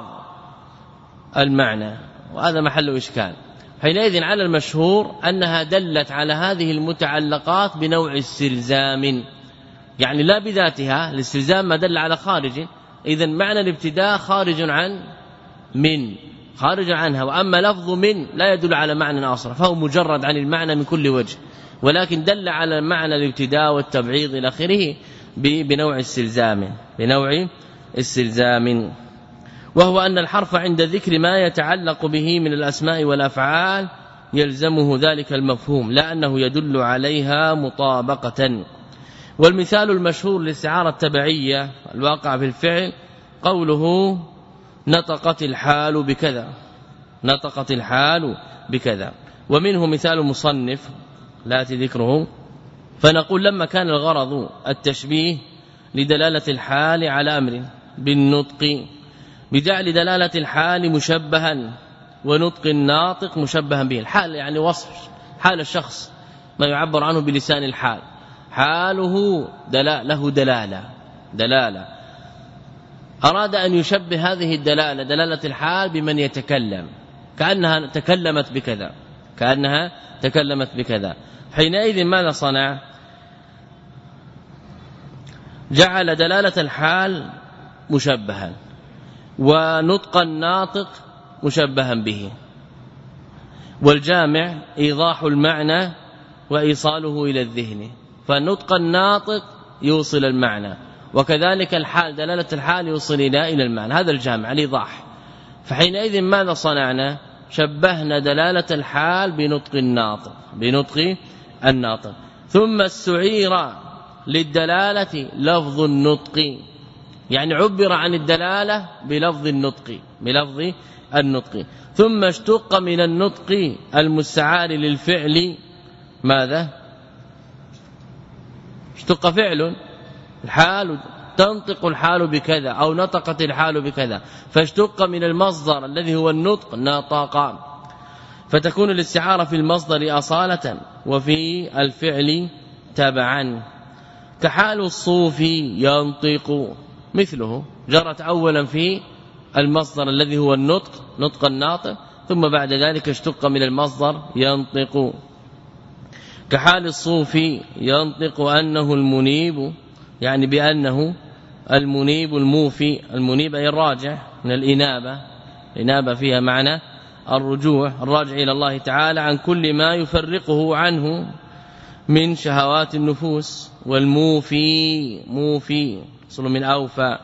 المعنى، وهذا محل إشكال. حينئذ على المشهور أنها دلت على هذه المتعلقات بنوع استلزام، يعني لا بذاتها، الاستلزام ما دل على خارج، إذن معنى الابتداء خارج عن من، خارج عنها، وأما لفظ من لا يدل على معنى آخر، فهو مجرد عن المعنى من كل وجه، ولكن دل على معنى الابتداء والتبعيض إلى آخره بنوع استلزام، وهو أن الحرف عند ذكر ما يتعلق به من الأسماء والأفعال يلزمه ذلك المفهوم، لا أنه يدل عليها مطابقة. والمثال المشهور للاستعارة التبعية الواقع في الفعل قوله نطقت الحال بكذا، نطقت الحال بكذا، ومنه مثال مصنف لا ذكره، فنقول لما كان الغرض التشبيه لدلالة الحال على أمر بالنطق بجعل دلالة الحال مشبها ونطق الناطق مشبها به، الحال يعني وصف حال الشخص، ما يعبر عنه بلسان الحال، حاله له دلالة أراد أن يشبه هذه الدلالة دلالة الحال بمن يتكلم كأنها تكلمت بكذا حينئذ ماذا صنع؟ جعل دلالة الحال مشبها ونطق الناطق مشبها به، والجامع إيضاح المعنى وإيصاله إلى الذهن، فنطق الناطق يوصل المعنى، وكذلك الحال دلالة الحال يوصل إلى المعنى، هذا الجامع الإيضاح. فحينئذ ماذا صنعنا؟ شبهنا دلالة الحال بنطق الناطق ثم استعير للدلالة لفظ النطق، يعني عبر عن الدلالة بلفظ النطق ثم اشتق من النطق المستعار للفعل ماذا؟ اشتق فعل الحال، تنطق الحال بكذا أو نطقت الحال بكذا، فاشتق من المصدر الذي هو النطق نطق، فتكون الاستعارة في المصدر أصالة وفي الفعل تبعا. كحال الصوفي ينطق مثله، جرت أولا في المصدر الذي هو النطق نطق الناطق، ثم بعد ذلك اشتق من المصدر ينطق. كحال الصوفي ينطق أنه المنيب، يعني بأنه المنيب الموفي، المنيب أي الراجع من الإنابة فيها معنى الرجوع، الراجع إلى الله تعالى عن كل ما يفرقه عنه من شهوات النفوس. والموفي صل من أوفى،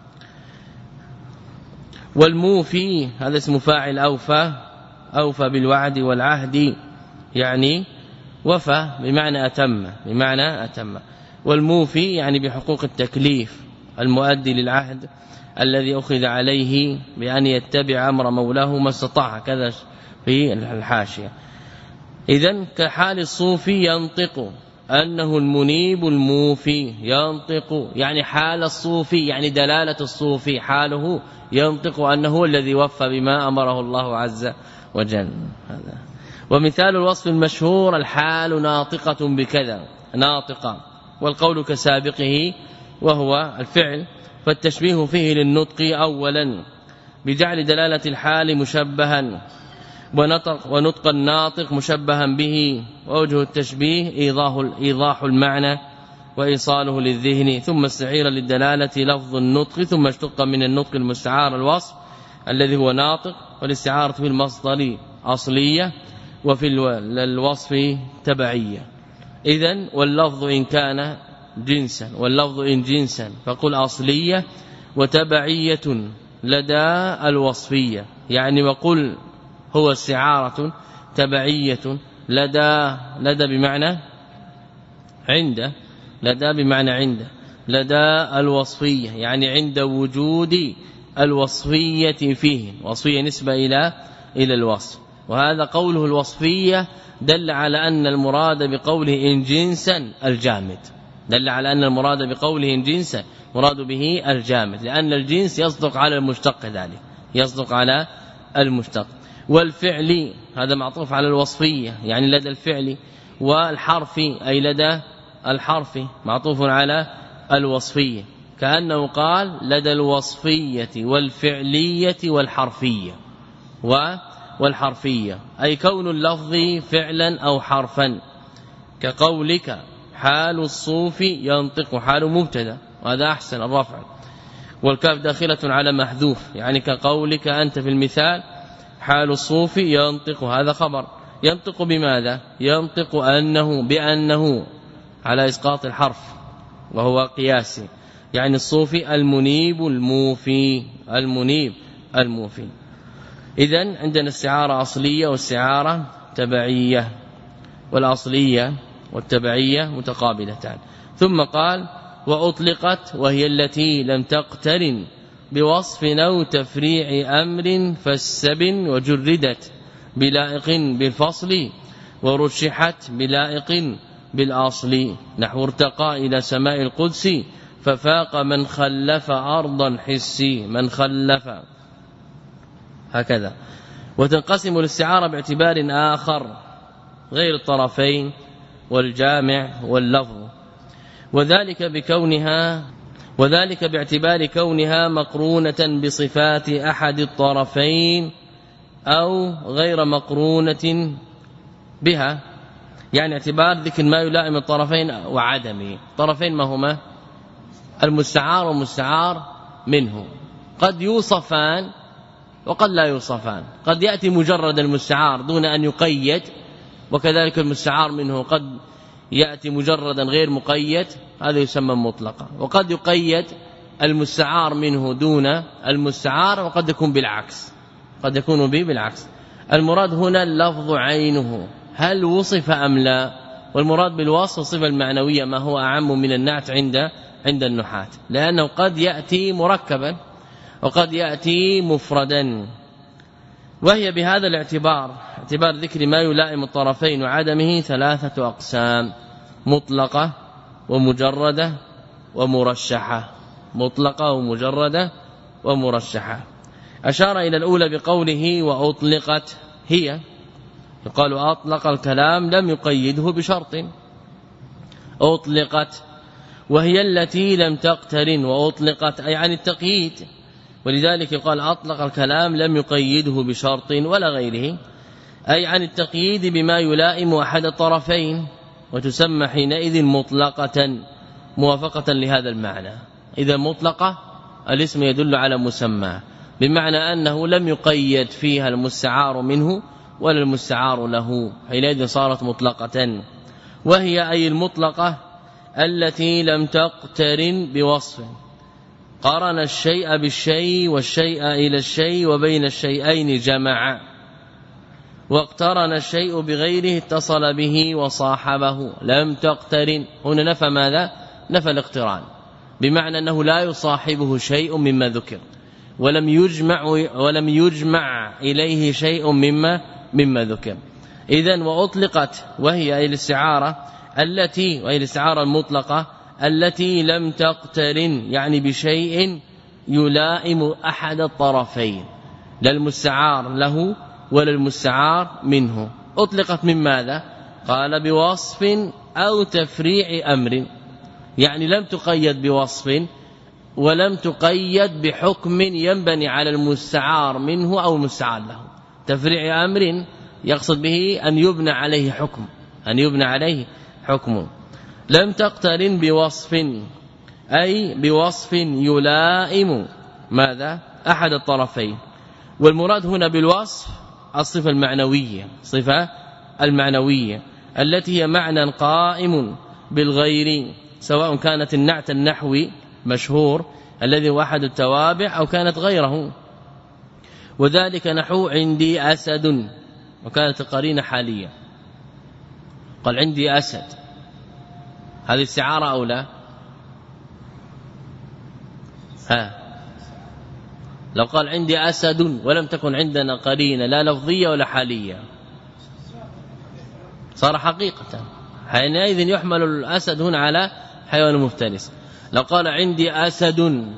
والموفي هذا اسم فاعل أوفى بالوعد والعهد، يعني وفى بمعنى أتم، والموفي يعني بحقوق التكليف المؤدي للعهد الذي أخذ عليه بأن يتبع أمر مولاه ما استطاع، كذا في الحاشية. إذن كحال الصوفي ينطق أنه المنيب الموفي، ينطق يعني حال الصوفي، يعني دلالة الصوفي حاله ينطق أنه الذي وفى بما أمره الله عز وجل. هذا ومثال الوصف المشهور الحال ناطقة بكذا، ناطقة، والقول كسابقه وهو الفعل، فالتشبيه فيه للنطق أولا بجعل دلالة الحال مشبها ونطق الناطق مشبها به، ووجه التشبيه إيضاح المعنى وإيصاله للذهن، ثم استعير للدلالة لفظ النطق ثم اشتق من النطق المستعار الوصف الذي هو ناطق، والاستعارة في المصدر أصلية وفي الوصف تبعية. إذن واللفظ إن كان جنسا واللفظ إن جنسا فقل أصلية وتبعية لدى الوصفية، يعني وقل هو استعارة تبعية لدى بمعنى عند، لدى الوصفية، يعني عند وجود الوصفية فيه، وصفية نسبة إلى الوصف. وهذا قوله الوصفية دل على أن المراد بقوله إن جنسا الجامد، مراد به الجامد، لأن الجنس يصدق على المشتق، ذلك يصدق على المشتق. والفعل هذا معطوف على الوصفية، يعني لدى الفعل، والحرف أي لدى الحرف معطوف على الوصفية، كأنه قال لدى الوصفية والفعلية والحرفية، أي كون اللفظ فعلا أو حرفا، كقولك حال الصوفي ينطق، حال مبتدا وهذا أحسن الرفع، والكاف داخلة على محذوف، يعني كقولك أنت في المثال حال الصوفي ينطق، هذا خبر، ينطق بماذا؟ ينطق بأنه على إسقاط الحرف وهو قياسي، يعني الصوفي المنيب الموفي. إذن عندنا استعارة أصلية واستعارة تبعية، والأصلية والتبعية متقابلتان. ثم قال وأطلقت وهي التي لم تقترن بوصف أو تفريع أمر فالسبن، وجردت بلائق بالفصل، ورشحت بلائق بالأصل، نحو ارتقى إلى سماء القدس ففاق من خلف أرضا حسي، من خلف، هكذا. وتنقسم الاستعارة باعتبار آخر غير الطرفين والجامع واللفظ، وذلك بكونها وذلك باعتبار كونها مقرونة بصفات أحد الطرفين أو غير مقرونة بها، يعني اعتبار ذكر ما يلائم الطرفين وعدمه. طرفين ما هما؟ المستعار والمستعار منه، قد يوصفان وقد لا يوصفان، قد يأتي مجرد المستعار دون أن يقيد، وكذلك المستعار منه قد يأتي مجردا غير مقيد، هذا يسمى مطلقا. وقد يقيد المستعار منه دون المستعار، وقد يكون بالعكس، قد يكون به بالعكس. المراد هنا اللفظ عينه هل وصف أم لا، والمراد بالوصف الصفة المعنوية ما هو أعم من النعت عند النحاة، لأنه قد يأتي مركبا وقد يأتي مفردا. وهي بهذا الاعتبار، اعتبار ذكر ما يلائم الطرفين وعدمه، 3 أقسام: مطلقة ومجردة ومرشحة. مطلقة ومجردة ومرشحة. أشار إلى الأولى بقوله وأطلقت، هي يقال أطلق الكلام لم يقيده بشرط، أطلقت، وهي التي لم تقترن. وأطلقت أي عن التقييد، ولذلك يقال أطلق الكلام لم يقيده بشرط ولا غيره، أي عن التقييد بما يلائم أحد الطرفين، وتسمى حينئذ مطلقة موافقة لهذا المعنى. إذا مطلقة الاسم يدل على مسمى، بمعنى أنه لم يقيد فيها المستعار منه ولا المستعار له، حينئذ صارت مطلقة. وهي أي المطلقة التي لم تقترن بوصف، قارن الشيء بالشيء والشيء إلى الشيء وبين الشيئين جمع، واقترن الشيء بغيره اتصل به وصاحبه. لم تقترن هنا نفى ماذا؟ نفى الاقتران، بمعنى أنه لا يصاحبه شيء مما ذكر، ولم يجمع إليه شيء مما ذكر. إذن وأطلقت وهي الاستعارة التي، وهي الاستعارة المطلقة التي لم تقترن، يعني بشيء يلائم أحد الطرفين، لا المستعار له ولا المستعار منه. أطلقت من ماذا؟ قال بوصف أو تفريع أمر، يعني لم تقيد بوصف ولم تقيد بحكم ينبني على المستعار منه أو المستعار له. تفريع أمر يقصد به أن يبنى عليه حكم، أن يبنى عليه حكم. لم تقترن بوصف أي بوصف يلائم ماذا؟ أحد الطرفين. والمراد هنا بالوصف الصفة المعنوية، صفة المعنوية التي هي معنى قائم بالغير، سواء كانت النعت النحوي مشهور الذي هو أحد التوابع أو كانت غيره. وذلك نحو عندي أسد، وكانت القرينة حالية، قال عندي أسد، هذه استعارة أو لا؟ لو قال عندي أسد ولم تكن عندنا قرينة لا لفظية ولا حالية صار حقيقة، حينئذ يحمل الأسد هنا على حيوان مفترس. لو قال عندي أسد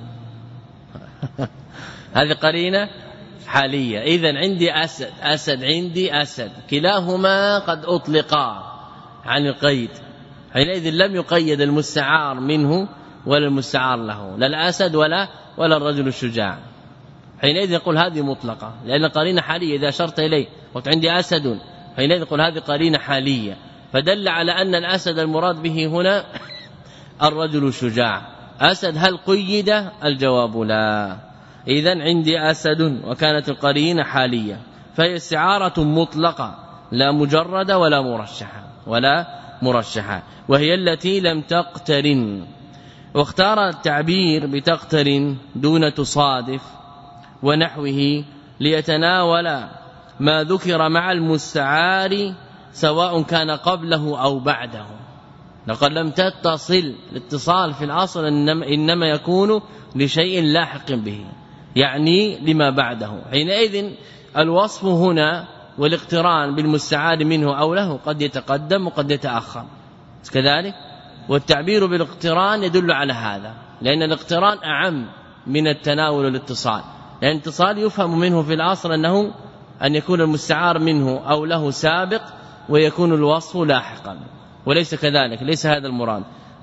هذه قرينة حالية. إذن عندي أسد عندي أسد، كلاهما قد أطلقا عن القيد، حينئذ لم يقيد المستعار منه ولا المستعار له، لا الأسد ولا الرجل الشجاع. حينئذ يقول هذه مطلقة، لأن قرينة حالية إذا أشرت إليه قلت عندي أسد، حينئذ يقول هذه قرينة حالية، فدل على أن الأسد المراد به هنا الرجل الشجاع. أسد هل قيد؟ الجواب لا. إذن عندي أسد وكانت القرينة حالية، فهي استعارة مطلقة لا مجردة ولا مرشحة وهي التي لم تقترن. واختار التعبير بتقترن دون تصادف ونحوه ليتناول ما ذكر مع المستعار سواء كان قبله أو بعده. لقد لم تتصل، الاتصال في الأصل إنما يكون لشيء لاحق به، يعني لما بعده. حينئذ الوصف هنا والاقتران بالمستعار منه أو له قد يتقدم وقد يتأخر كذلك، والتعبير بالاقتران يدل على هذا، لأن الاقتران أعم من التناول والاتصال، لأن الاتصال يفهم منه في الأصل أنه أن يكون المستعار منه أو له سابق ويكون الوصف لاحقا، وليس كذلك، ليس هذا المراد،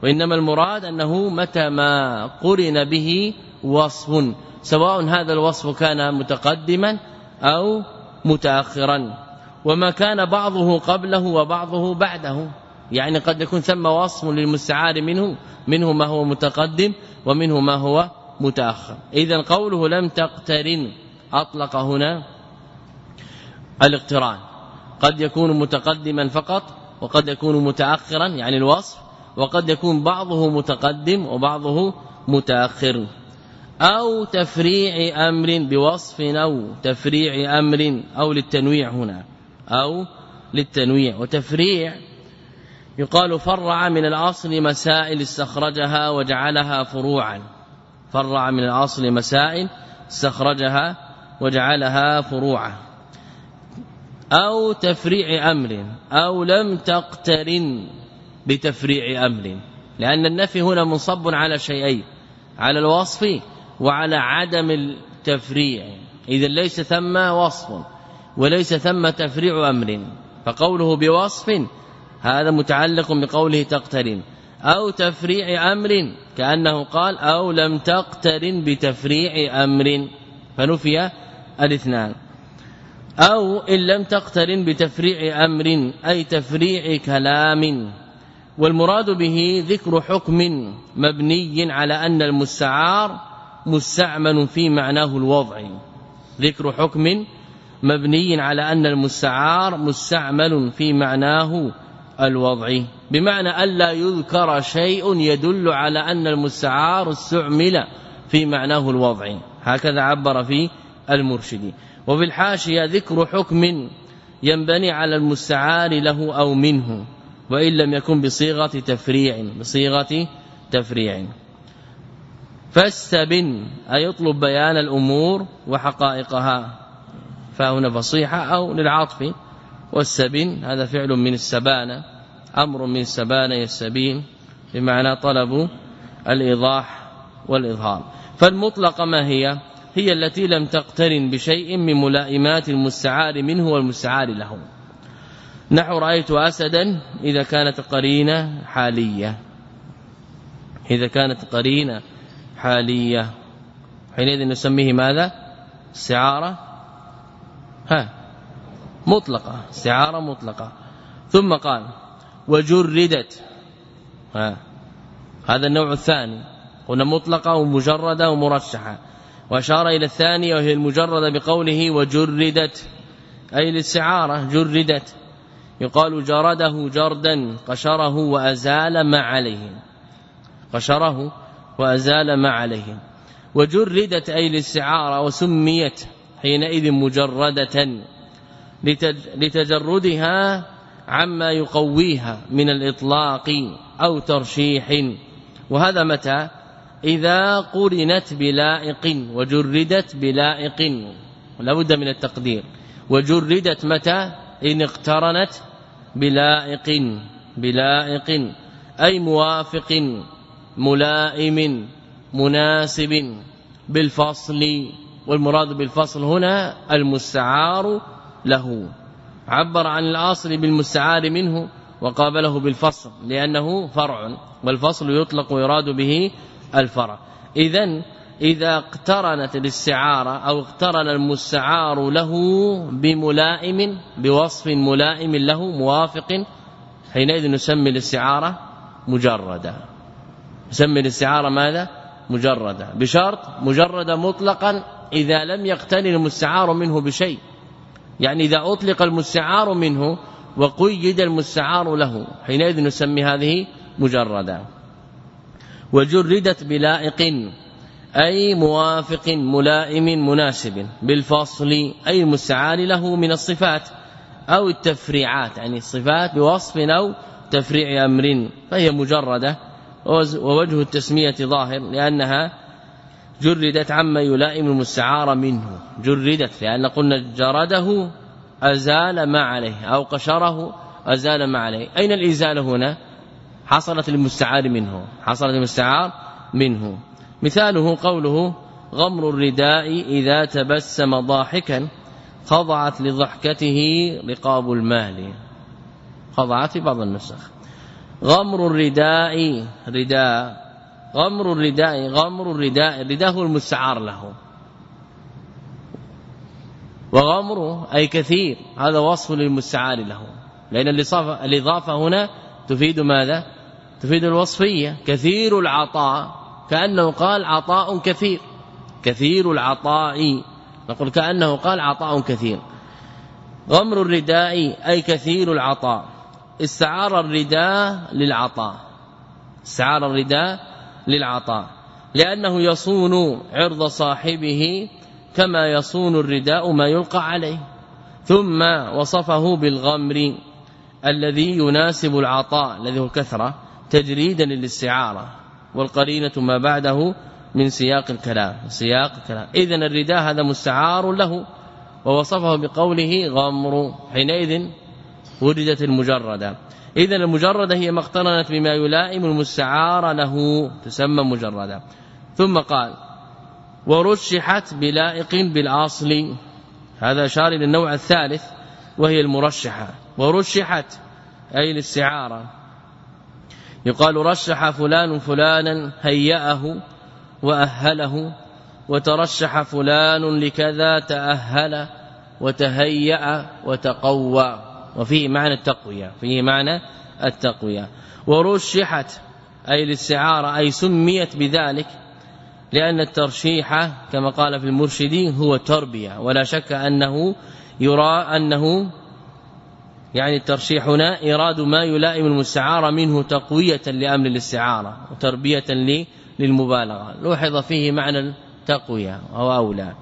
وإنما المراد أنه متى ما قرن به وصف سواء هذا الوصف كان متقدما أو متأخرا، وما كان بعضه قبله وبعضه بعده، يعني قد يكون ثم وصف للمستعار منه ما هو متقدم ومنه ما هو متأخر. إذن قوله لم تقترن أطلق هنا الاقتران، قد يكون متقدما فقط وقد يكون متأخرا يعني الوصف، وقد يكون بعضه متقدم وبعضه متأخر، أو تفريع أمر بوصف أو تفريع أمر أو للتنويع هنا أو للتنويع. وتفريع يقال فرع من الأصل مسائل استخرجها وجعلها فروعا، فرع من الأصل مسائل استخرجها وجعلها فروعا. أو تفريع أمر أو لم تقترن بتفريع أمر، لأن النفي هنا منصب على شيئين، على الوصف وعلى عدم التفريع، إذا ليس ثم وصف وليس ثم تفريع أمر، فقوله بوصف هذا متعلق بقوله تقترن، أو تفريع أمر كأنه قال أو لم تقترن بتفريع أمر فنفي الاثنان. أو إن لم تقترن بتفريع أمر أي تفريع كلام، والمراد به ذكر حكم مبني على أن المستعار مستعمل في معناه الوضعي، ذكر حكم مبني على أن المستعار مستعمل في معناه الوضعي، بمعنى ألا يذكر شيء يدل على أن المستعار استعمل في معناه الوضعي، هكذا عبر في المرشدي. وفي الحاشية ذكر حكم ينبني على المستعار له أو منه وإن لم يكن بصيغة تفريع. فاستبن أي يطلب بيان الأمور وحقائقها، فهنا فصيحة أو للعطف، والسبن هذا فعل من السبانة، أمر من السبانة يستبين بمعنى طلب الإيضاح والإظهار. فالمطلق ما هي التي لم تقترن بشيء من ملائمات المستعار منه والمستعار له، نحو رأيت أسدا إذا كانت قرينة حالية، إذا كانت قرينة حالية حينئذ نسميه ماذا؟ استعارة مطلقة، استعارة مطلقة. ثم قال وجردت، هذا النوع الثاني، قلنا مطلقة ومجردة ومرشحة، وأشار إلى الثانية وهي المجردة بقوله وجردت أي الاستعارة جردت، يقال جرده جردا قشره وأزال ما عليه، قشره وأزال ما عليه. وجردت أي الاستعارة وسميت حينئذ مجردة لتجردها عما يقويها من الإطلاق أو ترشيح، وهذا متى؟ إذا قرنت بلائق، وجردت بلائق، لا بد من التقدير. وجردت متى؟ إن اقترنت بلائق أي موافق ملائم مناسب بالفصل، والمراد بالفصل هنا المستعار له، عبر عن الأصل بالمستعار منه وقابله بالفصل لأنه فرع، والفصل يطلق ويراد به الفرع. إذا اقترنت الاستعارة أو اقترن المستعار له بملائم بوصف ملائم له موافق، حينئذ نسمي الاستعارة مجردة، نسمي الاستعارة ماذا؟ مجردة، بشرط مجردة مطلقا إذا لم يقترن المستعار منه بشيء، يعني إذا أطلق المستعار منه وقيد المستعار له حينئذ نسمي هذه مجردة. وجردت بلائق أي موافق ملائم مناسب بالفصل أي المستعار له من الصفات أو التفريعات، يعني الصفات بوصف أو تفريع أمر، فهي مجردة. ووجه التسمية ظاهر لأنها جردت عما يلائم المستعار منه، جردت لأن قلنا جرده أزال ما عليه أو قشره أزال ما عليه. أين الإزالة هنا؟ حصلت المستعار منه. مثاله قوله غمر الرداء إذا تبسم ضاحكا خضعت لضحكته رقاب المال، خضعت في بعض النسخ. غمر الرداء رداء غمر الرداء غمر الرداء الرداء هو المستعار له، وغمره أي كثير هذا وصف للمستعار له، لأن الإضافة هنا تفيد ماذا؟ تفيد الوصفية. كثير العطاء كأنه قال عطاء كثير، كثير العطاء نقول كأنه قال عطاء كثير. غمر الرداء أي كثير العطاء، استعار الرداء للعطاء، استعار الرداء للعطاء لأنه يصون عرض صاحبه كما يصون الرداء ما يلقى عليه. ثم وصفه بالغمر الذي يناسب العطاء الذي هو الكثرة تجريدا للاستعارة، والقرينة ما بعده من سياق الكلام. إذن الرداء هذا مستعار له، ووصفه بقوله غمر، حينئذ وردت المجردة. إذن المجردة هي ما اقترنت بما يلائم المستعار له تسمى مجردة. ثم قال ورشحت بلائق بالأصل، هذا أشار إلى النوع الثالث وهي المرشحة. ورشحت أي الاستعارة، يقال رشح فلان فلانا هيأه وأهله، وترشح فلان لكذا تأهل وتهيأ وتقوى، وفيه معنى التقوية، فيه معنى التقوية. ورشحت أي الاستعارة أي سميت بذلك لأن الترشيح كما قال في المرشدين هو تربية، ولا شك أنه يرى أنه يعني الترشيح هنا إراد ما يلائم المستعار منه تقوية لأمر الاستعارة وتربية للمبالغة، لوحظ فيه معنى التقوية أو أولى.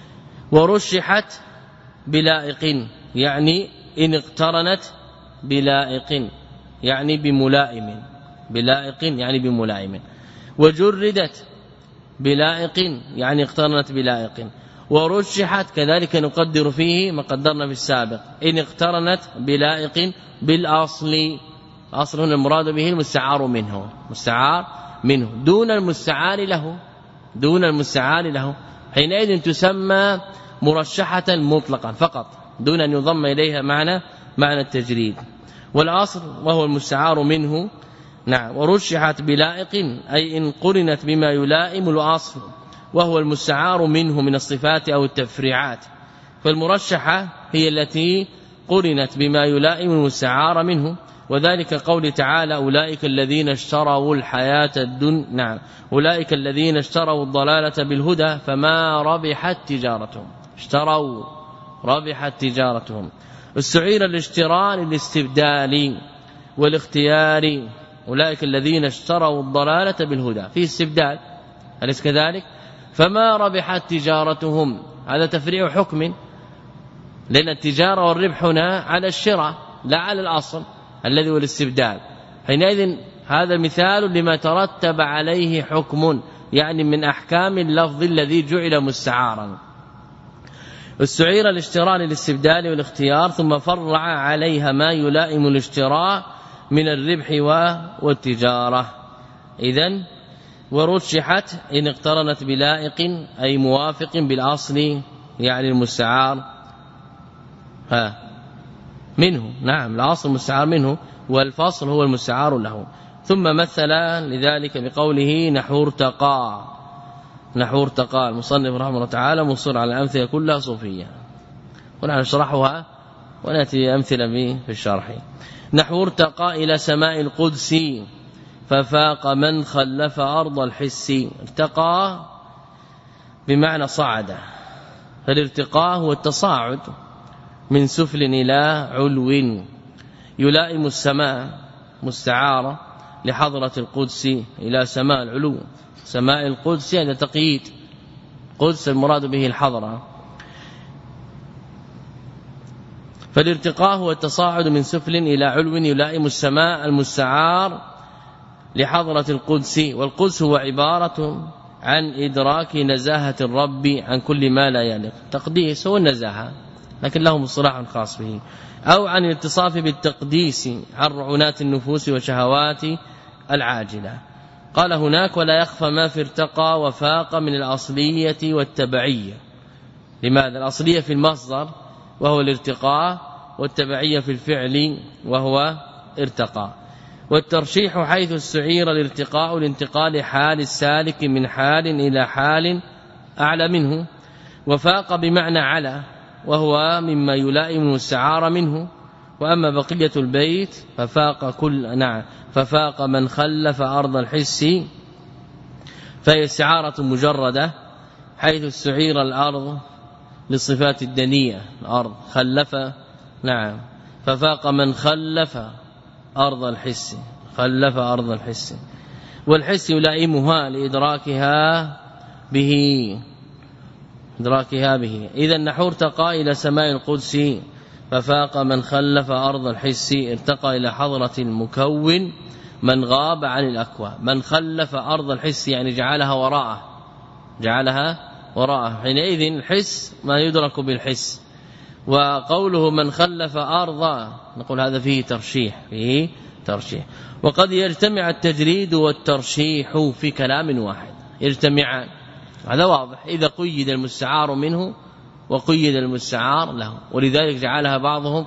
ورشحت بلائق يعني إن اقترنت بلائق يعني بملائم، بلائق يعني بملائم. وجردت بلائق يعني اقترنت بلائق. ورشحت كذلك نقدر فيه ما قدرنا في السابق، إن اقترنت بلائق بالأصل، أصل هنا المراد به المستعار منه، مستعار منه دون المستعار له، دون المستعار له، حينئذ تسمى مرشحة مطلقا فقط دون أن يضم إليها معنى التجريد. والأصل وهو المستعار منه. نعم. ورشحت بلائق أي إن قرنت بما يلائم الأصل وهو المستعار منه من الصفات أو التفريعات، فالمرشحة هي التي قرنت بما يلائم المستعار منه، وذلك قول تعالى أولئك الذين اشتروا الحياة الدنيا، نعم أولئك الذين اشتروا الضلالة بالهدى فما ربحت تجارتهم، اشتروا ربحت تجارتهم. استعير الاشتراء للاستبدال والاختيار، أولئك الذين اشتروا الضلالة بالهدى في استبدال، أليس كذلك؟ فما ربحت تجارتهم، هذا تفريع حكم، لأن التجارة والربح هنا على الشراء لا على الأصل الذي هو الاستبدال. حينئذ هذا مثال لما ترتب عليه حكم، يعني من أحكام اللفظ الذي جعل مستعارا. استعير الاشتراء للاستبدال والاختيار، ثم فرع عليها ما يلائم الاشتراء من الربح والتجارة. إذن ورشحت إن اقترنت بلائق أي موافق بالأصل يعني المستعار منه، نعم الأصل المستعار منه والفصل هو المستعار له. ثم مثل لذلك بقوله نحو ارتقى، نحو ارتقى. المصنف رحمه الله تعالى مصر على الأمثلة كلها صوفية، ونحن نشرحها ونأتي أمثلة في الشرح. نحو ارتقى إلى سماء القدس ففاق من خلف أرض الحس. ارتقى بمعنى صعد، فالارتقاء هو التصاعد من سفل إلى علو، يلائم السماء مستعارة لحضرة القدس إلى سماء العلو. سماء القدس هذا تقييد، قدس المراد به الحضرة. فالارتقاء هو التصاعد من سفل إلى علو يلائم السماء المستعار لحضرة القدس. والقدس هو عبارة عن إدراك نزاهة الرب عن كل ما لا يليق، تقديس هو النزاهة لكن له مصطلح خاص به، أو عن الاتصاف بالتقديس عن رعونات النفوس وشهوات العاجلة. قال هناك ولا يخفى ما في ارتقى وفاق من الأصلية والتبعية. لماذا؟ الأصلية في المصدر وهو الارتقاء، والتبعية في الفعل وهو ارتقى. والترشيح حيث استعير الارتقاء لانتقال حال السالك من حال إلى حال أعلى منه، وفاق بمعنى على، وهو مما يلائم المستعار منه. وأما بقية البيت ففاق من خلف أرض الحس، فهي استعارة مجردة حيث استعير الأرض للصفات الدنية، الأرض خلف ففاق من خلف أرض الحس، خلف أرض الحس، والحس يلائمها لإدراكها به، إذا نحو ارتقى إلى سماء القدس، ففاق من خلف أرض الحس، ارتقى إلى حضرة المكون من غاب عن الأكوان. من خلف أرض الحس يعني جعلها وراءه، حينئذ الحس ما يدرك بالحس. وقوله من خلف أرض نقول هذا فيه ترشيح. وقد يجتمع التجريد والترشيح في كلام واحد، يجتمعان، هذا واضح إذا قيد المستعار منه وقيد المستعار له، ولذلك جعلها بعضهم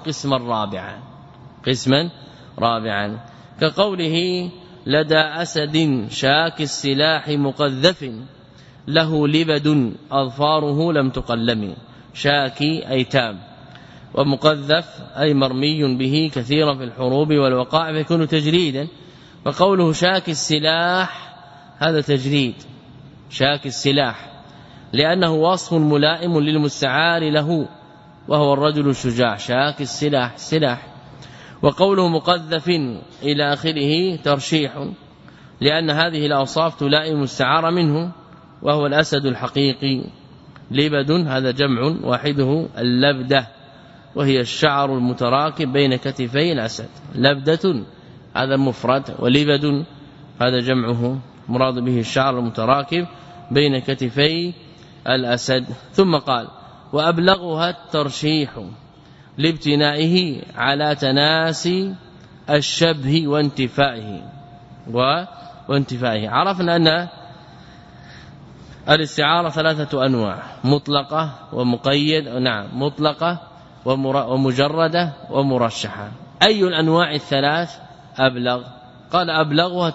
قسما رابعا كقوله لدى أسد شاك السلاح مقذف له لبد أظفاره لم تقلم. شاكي أي تام، ومقذف أي مرمي به كثيرا في الحروب والوقائع فيكون تجريدا. وقوله شاك السلاح هذا تجريد، شاك السلاح لأنه وصف ملائم للمستعار له، وهو الرجل الشجاع، شاك السلاح. وقوله مقذف إلى آخره ترشيح، لأن هذه الأوصاف تلائم المستعار منه، وهو الأسد الحقيقي. لبد هذا جمع واحده اللبدة، وهي الشعر المتراكب بين كتفي الأسد. لبدة هذا مفرد، ولبد هذا جمعه، مراد به الشعر المتراكب بين كتفي الأسد. ثم قال وأبلغها الترشيح لابتنائه على تناسي الشبه وانتفائه. عرفنا أن الاستعارة 3 أنواع، مطلقة ومقيد، مطلقة ومجردة ومرشحة. أي الأنواع الثلاث أبلغ؟ قال أبلغها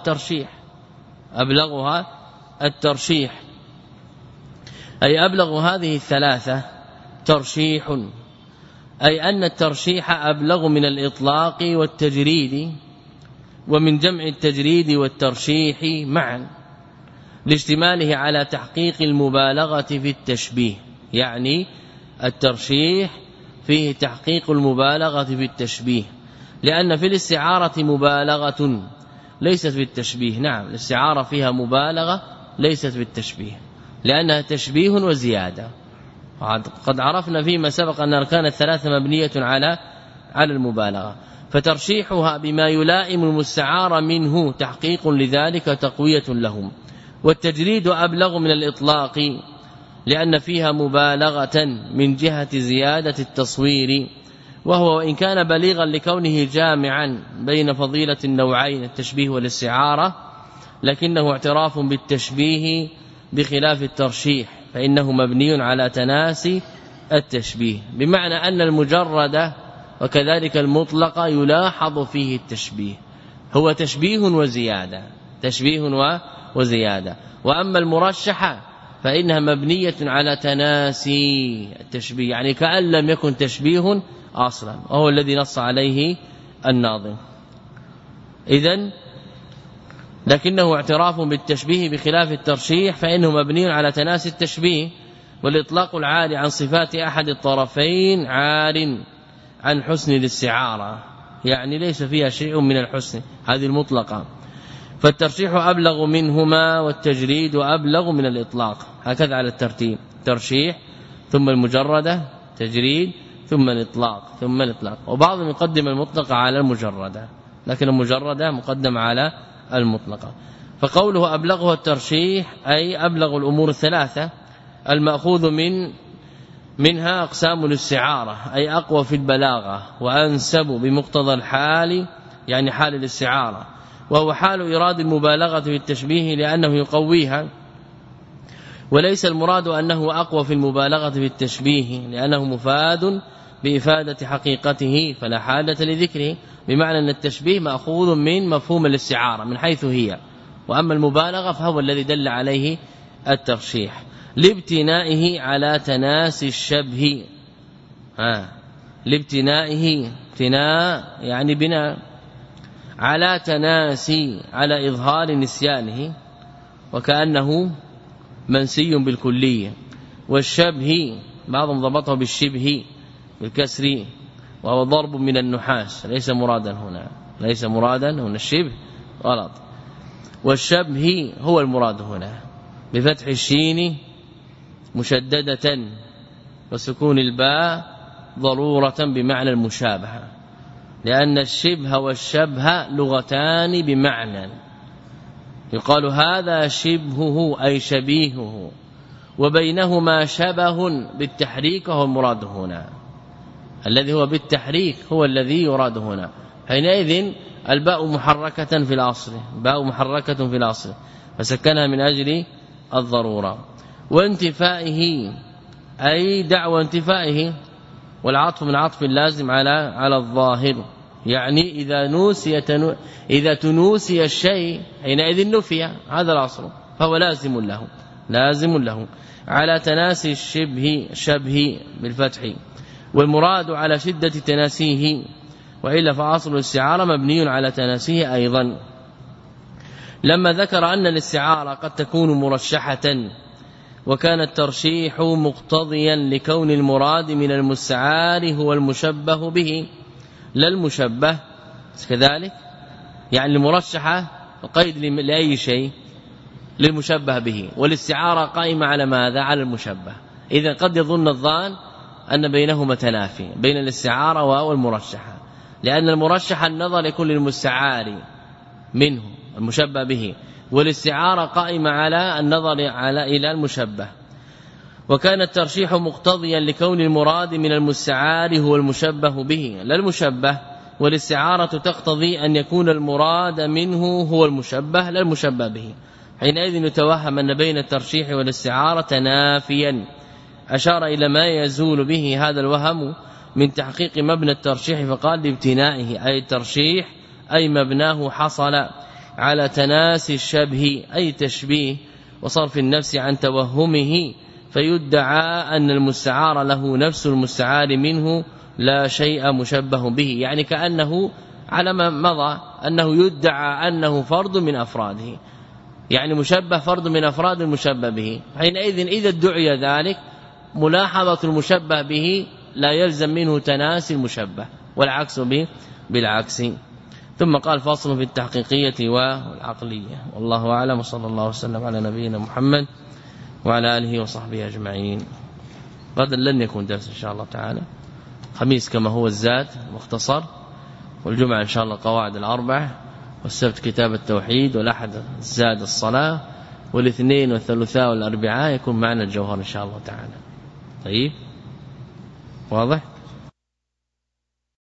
الترشيح، أي أبلغ هذه الثلاثة ترشيح، أي أن الترشيح أبلغ من الإطلاق والتجريد، ومن جمع التجريد والترشيح معا، لاشتماله على تحقيق المبالغة في التشبيه. يعني الترشيح فيه تحقيق المبالغة في التشبيه، لأن في الاستعارة مبالغة ليست في التشبيه. الاستعارة فيها مبالغة ليست في التشبيه، لأنها تشبيه وزيادة. قد عرفنا فيما سبق أن أركان الثلاثة مبنية على المبالغة، فترشيحها بما يلائم المستعار منه تحقيق لذلك تقوية لهم. والتجريد أبلغ من الإطلاق، لأن فيها مبالغة من جهة زيادة التصوير، وهو وإن كان بليغا لكونه جامعا بين فضيلة النوعين التشبيه والاستعارة، لكنه اعتراف بالتشبيه بخلاف الترشيح، فإنه مبني على تناسي التشبيه، بمعنى أن المجرد وكذلك المطلق يلاحظ فيه التشبيه، هو تشبيه وزيادة. وأما المرشحة فإنها مبنية على تناسي التشبيه، يعني كأن لم يكن تشبيه أصلا، وهو الذي نص عليه الناظم. إذن لكنه اعتراف بالتشبيه بخلاف الترشيح، فإنه مبني على تناسي التشبيه. والإطلاق العالي عن صفات أحد الطرفين عار عن حسن الاستعارة، يعني ليس فيها شيء من الحسن، هذه المطلقة. فالترشيح أبلغ منهما، والتجريد أبلغ من الإطلاق، هكذا على الترتيب: ترشيح ثم المجردة، تجريد ثم الإطلاق. وبعضهم يقدم المطلقة على المجردة، لكن المجردة مقدم على المطلقة. فقوله أبلغها الترشيح أي أبلغ الأمور الثلاثة المأخوذ منها أقسام الاستعارة، أي أقوى في البلاغة وأنسب بمقتضى الحال، يعني حال الاستعارة، وهو حال إراد المبالغة في التشبيه لأنه يقويها، وليس المراد أنه أقوى في المبالغة في التشبيه لأنه مفاد بإفادة حقيقته فلا حاجة لذكره، بمعنى أن التشبيه مأخوذ من مفهوم الاستعارة من حيث هي، وأما المبالغة فهو الذي دل عليه الترشيح. لابتنائه على تناسي الشبه، لابتنائه، ابتناء يعني بناء، على تناسي على إظهار نسيانه وكأنه منسي بالكلية. والشبه بعضهم ضبطه بالشبه بالكسر وهو ضرب من النحاس، ليس مرادا هنا، ليس مرادا هنا الشبه غلط، والشبه هو المراد هنا بفتح الشين مشددة وسكون الباء ضرورة بمعنى المشابهة، لأن الشبه والشبه لغتان بمعنى، يقال هذا شبهه أي شبيهه، وبينهما شبه بالتحريك وهو المراد هنا، الذي هو بالتحريك هو الذي يراد هنا. حينئذ الباء محركة في الأصل، باء محركة في الأصل فسكنها من أجل الضرورة. وانتفائه أي دعوى انتفائه، والعطف من عطف اللازم على الظاهر، يعني إذا تنوسي الشيء حينئذ نفي، هذا الأصل فهو لازم له على تناسي الشبه بالفتح، والمراد على شدة تناسيه، وإلا فأصل الاستعارة مبني على تناسيه أيضا. لما ذكر أن الاستعارة قد تكون مرشحة وكان الترشيح مقتضيا لكون المراد من المستعار هو المشبه به لا المشبه كذلك، يعني المرشحة قيد لأي شيء للمشبه به، والاستعارة قائمة على ماذا؟ على المشبه. إذا قد يظن الظان أن بينهما تنافي بين الاستعارة والمرشحة، لأن المرشح النظر يكون للمستعار منه المشبه به، والاستعارة قائمة على النظر إلى المشبه. وكان الترشيح مقتضيا لكون المراد من المستعار هو المشبه به لا المشبه، والاستعارة تقتضي أن يكون المراد منه هو المشبه لا المشبه به، حينئذ نتوهم أن بين الترشيح والاستعارة تنافيا. أشار إلى ما يزول به هذا الوهم من تحقيق مبنى الترشيح فقال لابتنائه أي الترشيح أي مبناه حصل على تناسي الشبه أي تشبيه وصرف النفس عن توهمه، فيدعى أن المستعار له نفس المستعار منه لا شيء مشبه به، يعني كأنه على ما مضى أنه يدعى أنه فرد من أفراده، يعني مشبه فرد من أفراد المشبه به. حينئذ إذا ادعي ذلك ملاحظة المشبه به لا يلزم منه تناسي المشبه، والعكس بالعكس. ثم قال فصل في التحقيقية والعقلية، والله أعلم، وصلى الله وسلم على نبينا محمد وعلى آله وصحبه أجمعين. غدا لن يكون درس إن شاء الله تعالى، خميس كما هو الزاد مختصر، والجمعة إن شاء الله قواعد الأربع، والسبت كتاب التوحيد، والأحد الزاد الصلاة، والاثنين والثلاثاء والأربعاء يكون معنا الجوهر إن شاء الله تعالى. طيب واضح؟